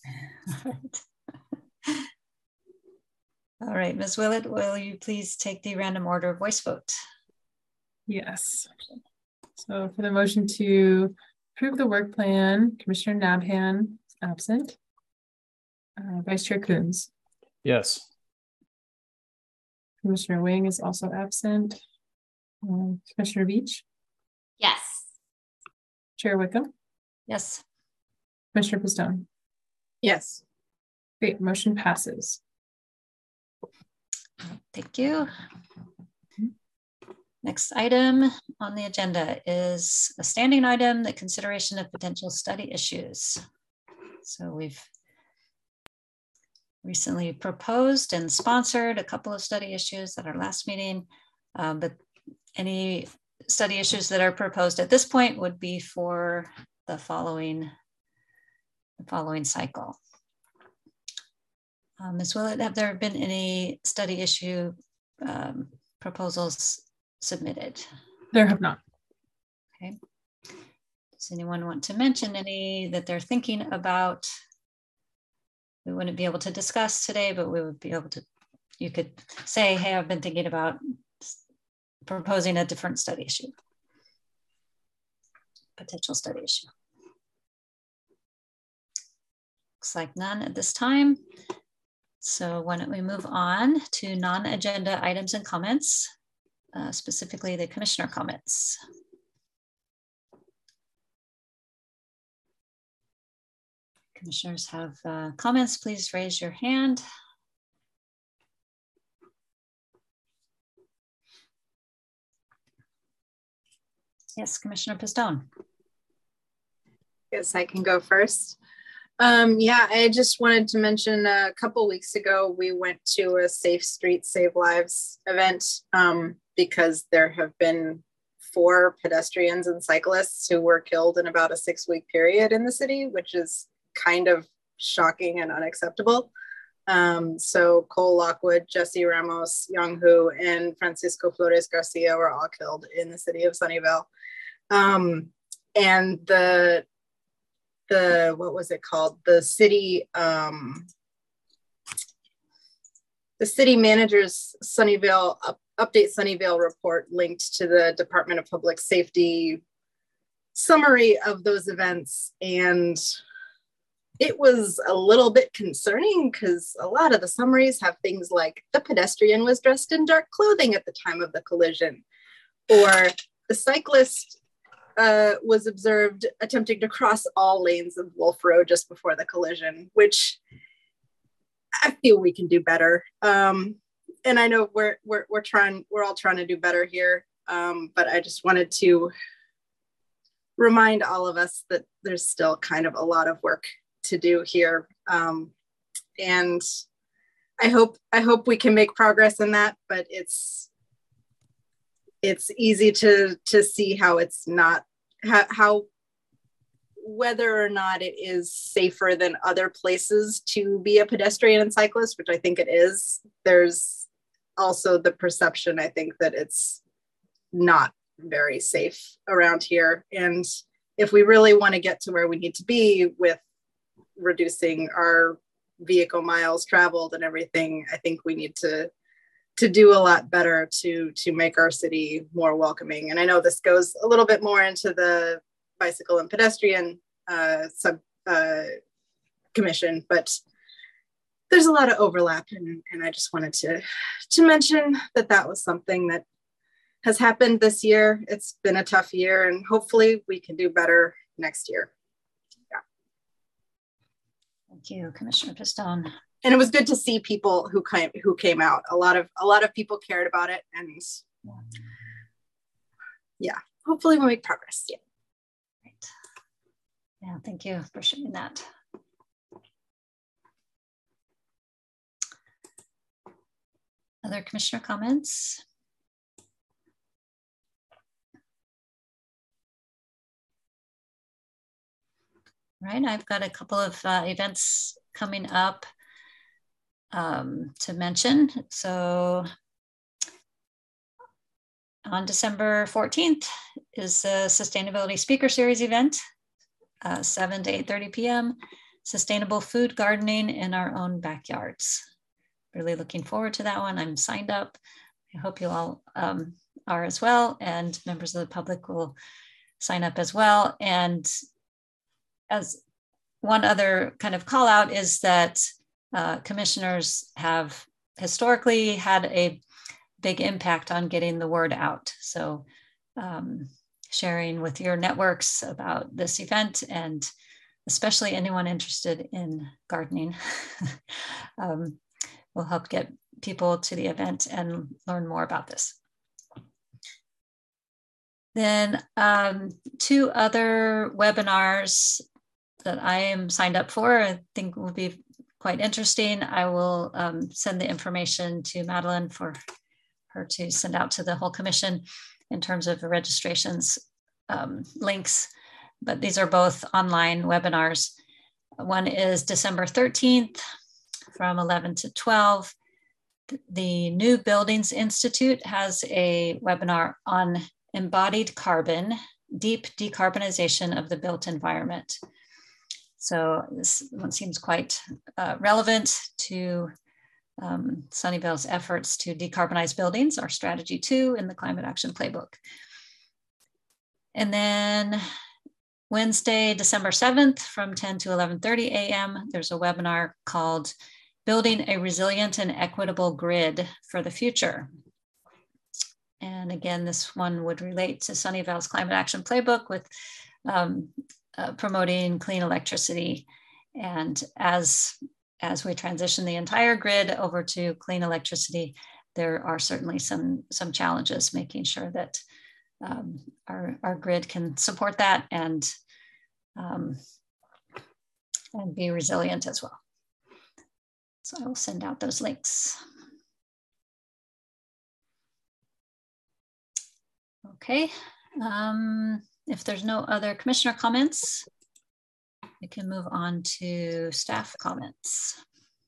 All right, Ms. Willett, will you please take the random order of voice vote? Yes. So for the motion to approve the work plan, Commissioner Nabhan is absent. Vice Chair Coons. Yes. Commissioner Wing is also absent. Commissioner Veach. Yes. Chair Wickham. Yes. Commissioner Pistone. Yes. Great, motion passes. Thank you. Next item on the agenda is a standing item, the consideration of potential study issues. So we've recently proposed and sponsored a couple of study issues at our last meeting, but any study issues that are proposed at this point would be for the following cycle. Ms. Willett, have there been any study issue proposals submitted? There have not. Okay. Does anyone want to mention any that they're thinking about? We wouldn't be able to discuss today, but we would be able to, you could say, hey, I've been thinking about proposing a different study issue, potential study issue. Looks like none at this time. So why don't we move on to non-agenda items and comments, specifically the commissioner comments. Commissioners have comments, please raise your hand. Yes, Commissioner Pistone. Yes, I can go first. Yeah, I just wanted to mention a couple weeks ago, we went to a Safe Streets, Save Lives event because there have been 4 pedestrians and cyclists who were killed in about a 6-week period in the city, which is kind of shocking and unacceptable. So Cole Lockwood, Jesse Ramos, Young Hu, and Francisco Flores Garcia were all killed in the city of Sunnyvale. And the what was it called? The city manager's Sunnyvale update Sunnyvale report linked to the Department of Public Safety summary of those events, and it was a little bit concerning because a lot of the summaries have things like the pedestrian was dressed in dark clothing at the time of the collision, or the cyclist was observed attempting to cross all lanes of Wolf Road just before the collision, which I feel we can do better. And I know we're all trying to do better here. But I just wanted to remind all of us that there's still kind of a lot of work to do here. And I hope we can make progress in that, but it's easy to see how it's not, how whether or not it is safer than other places to be a pedestrian and cyclist, which I think it is. There's also the perception, I think, that it's not very safe around here. And if we really want to get to where we need to be with reducing our vehicle miles traveled and everything, I think we need to do a lot better to make our city more welcoming. And I know this goes a little bit more into the bicycle and pedestrian sub commission, but there's a lot of overlap, and I just wanted to mention that was something that has happened this year. It's been a tough year, and hopefully we can do better next year. Yeah. Thank you, Commissioner Pistone. And it was good to see people who came out. A lot of people cared about it, and yeah, hopefully we'll make progress. Yeah. Great. Yeah, thank you for sharing that. Other commissioner comments? Right, I've got a couple of events coming up to mention. So on December 14th is the Sustainability Speaker Series event, 7 to 8:30 p.m. Sustainable food gardening in our own backyards. Really looking forward to that one. I'm signed up. I hope you all are as well, and members of the public will sign up as well. And as one other kind of call out is that commissioners have historically had a big impact on getting the word out. So sharing with your networks about this event, and especially anyone interested in gardening will help get people to the event and learn more about this. Then 2 other webinars that I am signed up for, I think will be quite interesting. I will send the information to Madeline for her to send out to the whole commission in terms of the registrations links, but these are both online webinars. One is December 13th from 11 to 12. The New Buildings Institute has a webinar on embodied carbon, deep decarbonization of the built environment. So this one seems quite relevant to Sunnyvale's efforts to decarbonize buildings, our strategy 2 in the Climate Action Playbook. And then Wednesday, December 7th from 10 to 11:30 a.m., there's a webinar called Building a Resilient and Equitable Grid for the Future. And again, this one would relate to Sunnyvale's Climate Action Playbook with promoting clean electricity. And as we transition the entire grid over to clean electricity, there are certainly some challenges making sure that our grid can support that and be resilient as well. So I will send out those links. Okay, if there's no other commissioner comments, we can move on to staff comments.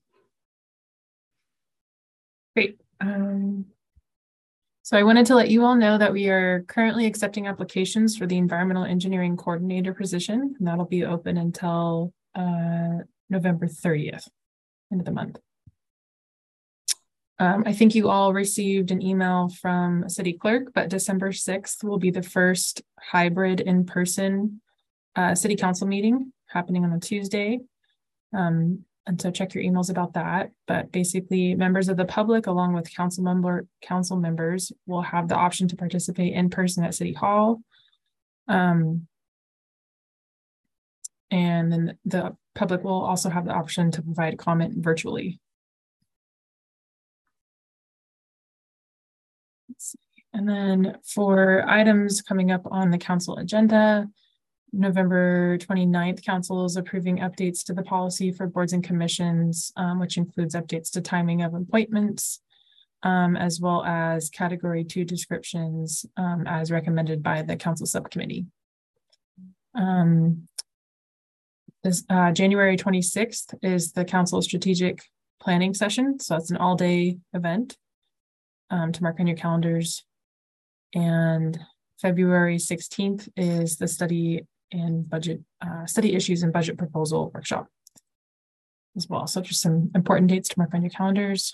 Great. So I wanted to let you all know that we are currently accepting applications for the environmental engineering coordinator position, and that'll be open until November 30th, end of the month. I think you all received an email from City Clerk, but December 6th will be the first hybrid in-person City Council meeting happening on a Tuesday. And so check your emails about that. But basically, members of the public, along with council members, will have the option to participate in person at City Hall. And then the public will also have the option to provide comment virtually. And then for items coming up on the council agenda, November 29th, council is approving updates to the policy for boards and commissions, which includes updates to timing of appointments, as well as category 2 descriptions as recommended by the council subcommittee. This January 26th is the council strategic planning session. So it's an all-day event to mark on your calendars. And February 16th is the study issues and budget proposal workshop as well. So just some important dates to mark on your calendars.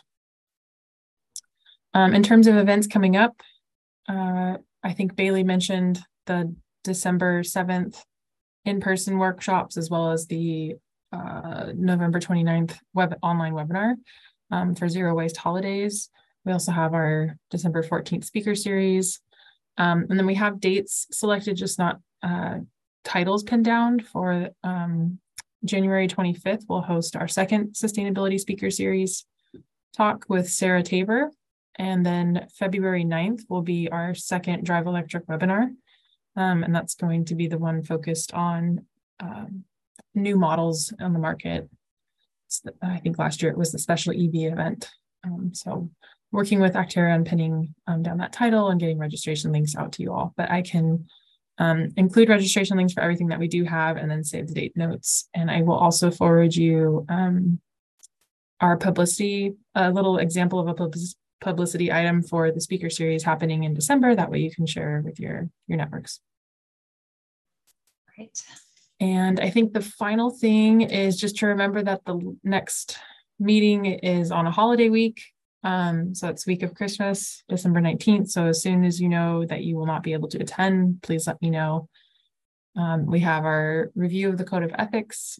In terms of events coming up, I think Bailey mentioned the December 7th in-person workshops, as well as the November 29th online webinar for Zero Waste Holidays. We also have our December 14th speaker series. And then we have dates selected, just not titles pinned down for January 25th. We'll host our second sustainability speaker series talk with Sarah Tabor. And then February 9th will be our second Drive Electric webinar. And that's going to be the one focused on new models on the market. I think last year it was the special EV event. So working with Actera and pinning down that title and getting registration links out to you all. But I can include registration links for everything that we do have and then save the date notes. And I will also forward you our publicity, a little example of a publicity item for the speaker series happening in December. That way you can share with your networks. Great. And I think the final thing is just to remember that the next meeting is on a holiday week. So it's week of Christmas, December 19th. So as soon as you know that you will not be able to attend, please let me know. We have our review of the Code of Ethics.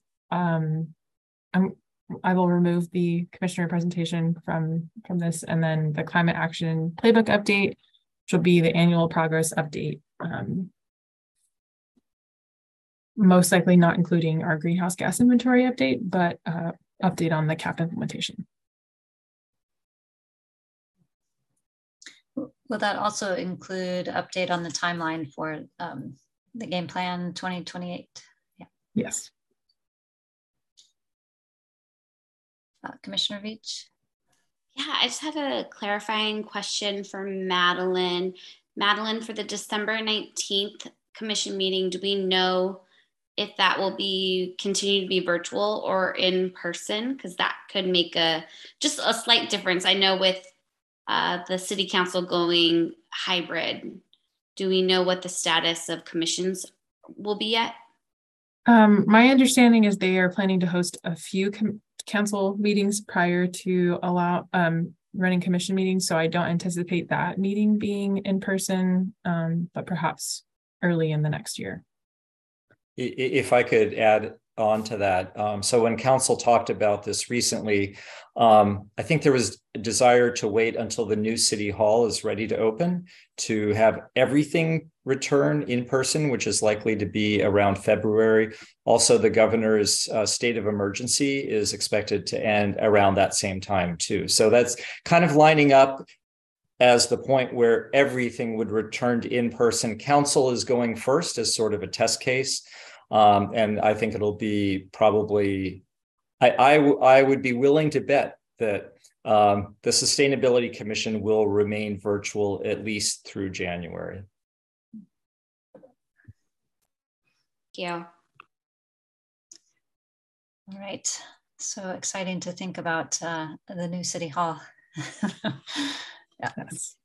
I will remove the commissioner presentation from this, and then the climate action playbook update, which will be the annual progress update. Most likely not including our greenhouse gas inventory update, but update on the CAP implementation. Will that also include update on the timeline for the game plan 2028? Yeah. Yes. Commissioner Veach? Yeah, I just have a clarifying question for Madeline. Madeline, for the December 19th commission meeting, do we know if that will be continue to be virtual or in person? Because that could make just a slight difference. I know with the city council going hybrid, do we know what the status of commissions will be yet? My understanding is they are planning to host a few council meetings prior to running commission meetings. So I don't anticipate that meeting being in person, but perhaps early in the next year. If I could add on to that. So when council talked about this recently, I think there was a desire to wait until the new city hall is ready to open to have everything return in person, which is likely to be around February. Also, the governor's state of emergency is expected to end around that same time too. So that's kind of lining up as the point where everything would return to in-person. Council is going first as sort of a test case. And I think it'll be probably, I would be willing to bet that the Sustainability Commission will remain virtual at least through January. Thank you. All right. So exciting to think about the new city hall. Yeah. Yes.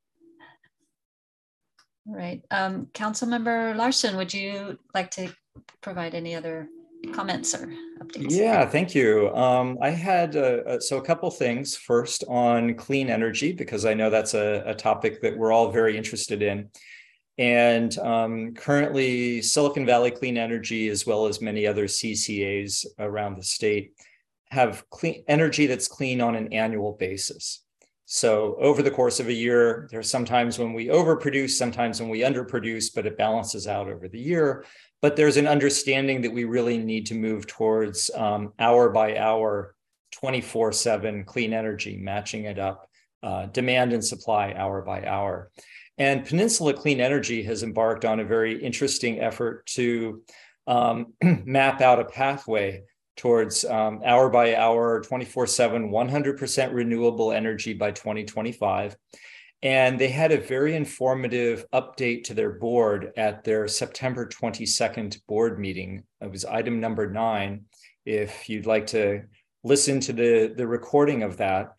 All right. Councilmember Larson, would you like to provide any other comments or updates? updates. Yeah, thank you. I had so a couple things. First, on clean energy, because I know that's a topic that we're all very interested in. And currently, Silicon Valley Clean Energy, as well as many other CCAs around the state, have clean energy that's clean on an annual basis. So over the course of a year, there's sometimes when we overproduce, sometimes when we underproduce, but it balances out over the year. But there's an understanding that we really need to move towards hour by hour, 24/7 clean energy, matching it up, demand and supply hour by hour. And Peninsula Clean Energy has embarked on a very interesting effort to map out a pathway towards hour by hour, 24/7, 100% renewable energy by 2025. And they had a very informative update to their board at their September 22nd board meeting. It was item number 9, if you'd like to listen to the recording of that.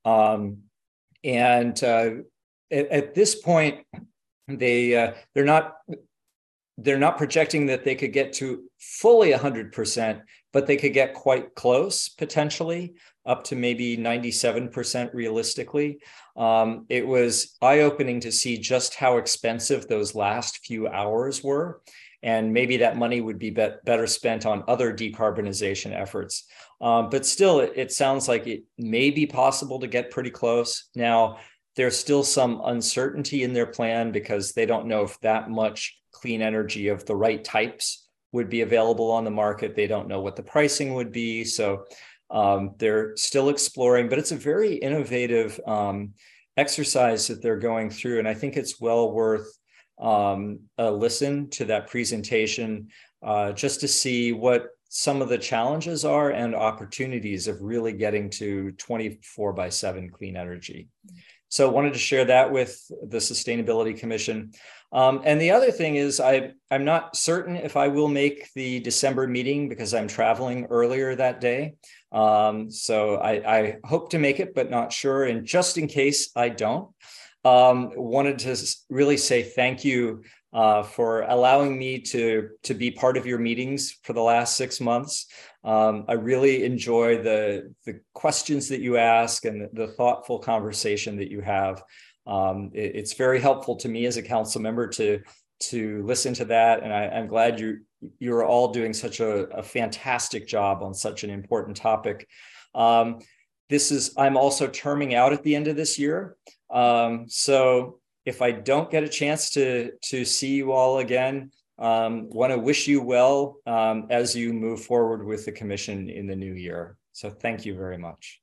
At this point, they're not projecting that they could get to fully 100%, but they could get quite close, potentially up to maybe 97% realistically. It was eye-opening to see just how expensive those last few hours were. And maybe that money would be better spent on other decarbonization efforts. But still, it sounds like it may be possible to get pretty close. Now, there's still some uncertainty in their plan because they don't know if that much clean energy of the right types would be available on the market. They don't know what the pricing would be. So they're still exploring, but it's a very innovative exercise that they're going through. And I think it's well worth a listen to that presentation just to see what some of the challenges are and opportunities of really getting to 24/7 clean energy. So I wanted to share that with the Sustainability Commission. And the other thing is I'm not certain if I will make the December meeting because I'm traveling earlier that day. So I hope to make it, but not sure. And just in case I don't, wanted to really say thank you for allowing me to be part of your meetings for the last 6 months. I really enjoy the questions that you ask and the thoughtful conversation that you have. It's very helpful to me as a council member to listen to that. And I'm glad you're all doing such a fantastic job on such an important topic. I'm also terming out at the end of this year. So if I don't get a chance to see you all again, want to wish you well as you move forward with the commission in the new year. So thank you very much.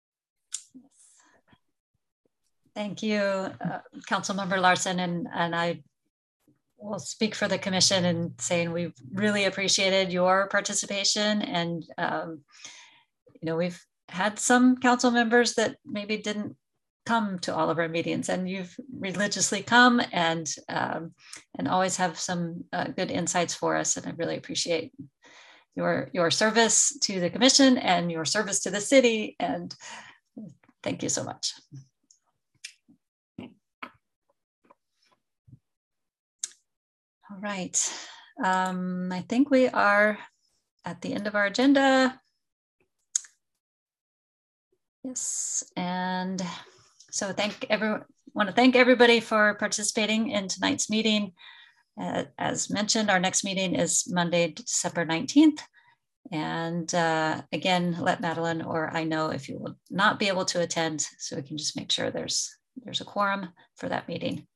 Thank you, Councilmember Larson, and I will speak for the commission in saying we've really appreciated your participation. And we've had some council members that maybe didn't come to all of our meetings, and you've religiously come and always have some good insights for us. And I really appreciate your service to the commission and your service to the city. And thank you so much. All right. I think we are at the end of our agenda. Yes, and so want to thank everybody for participating in tonight's meeting. As mentioned, our next meeting is Monday, December 19th. And again, let Madeline or I know if you will not be able to attend, so we can just make sure there's a quorum for that meeting.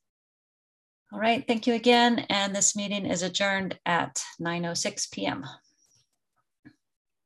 All right, thank you again. And this meeting is adjourned at 9:06 p.m.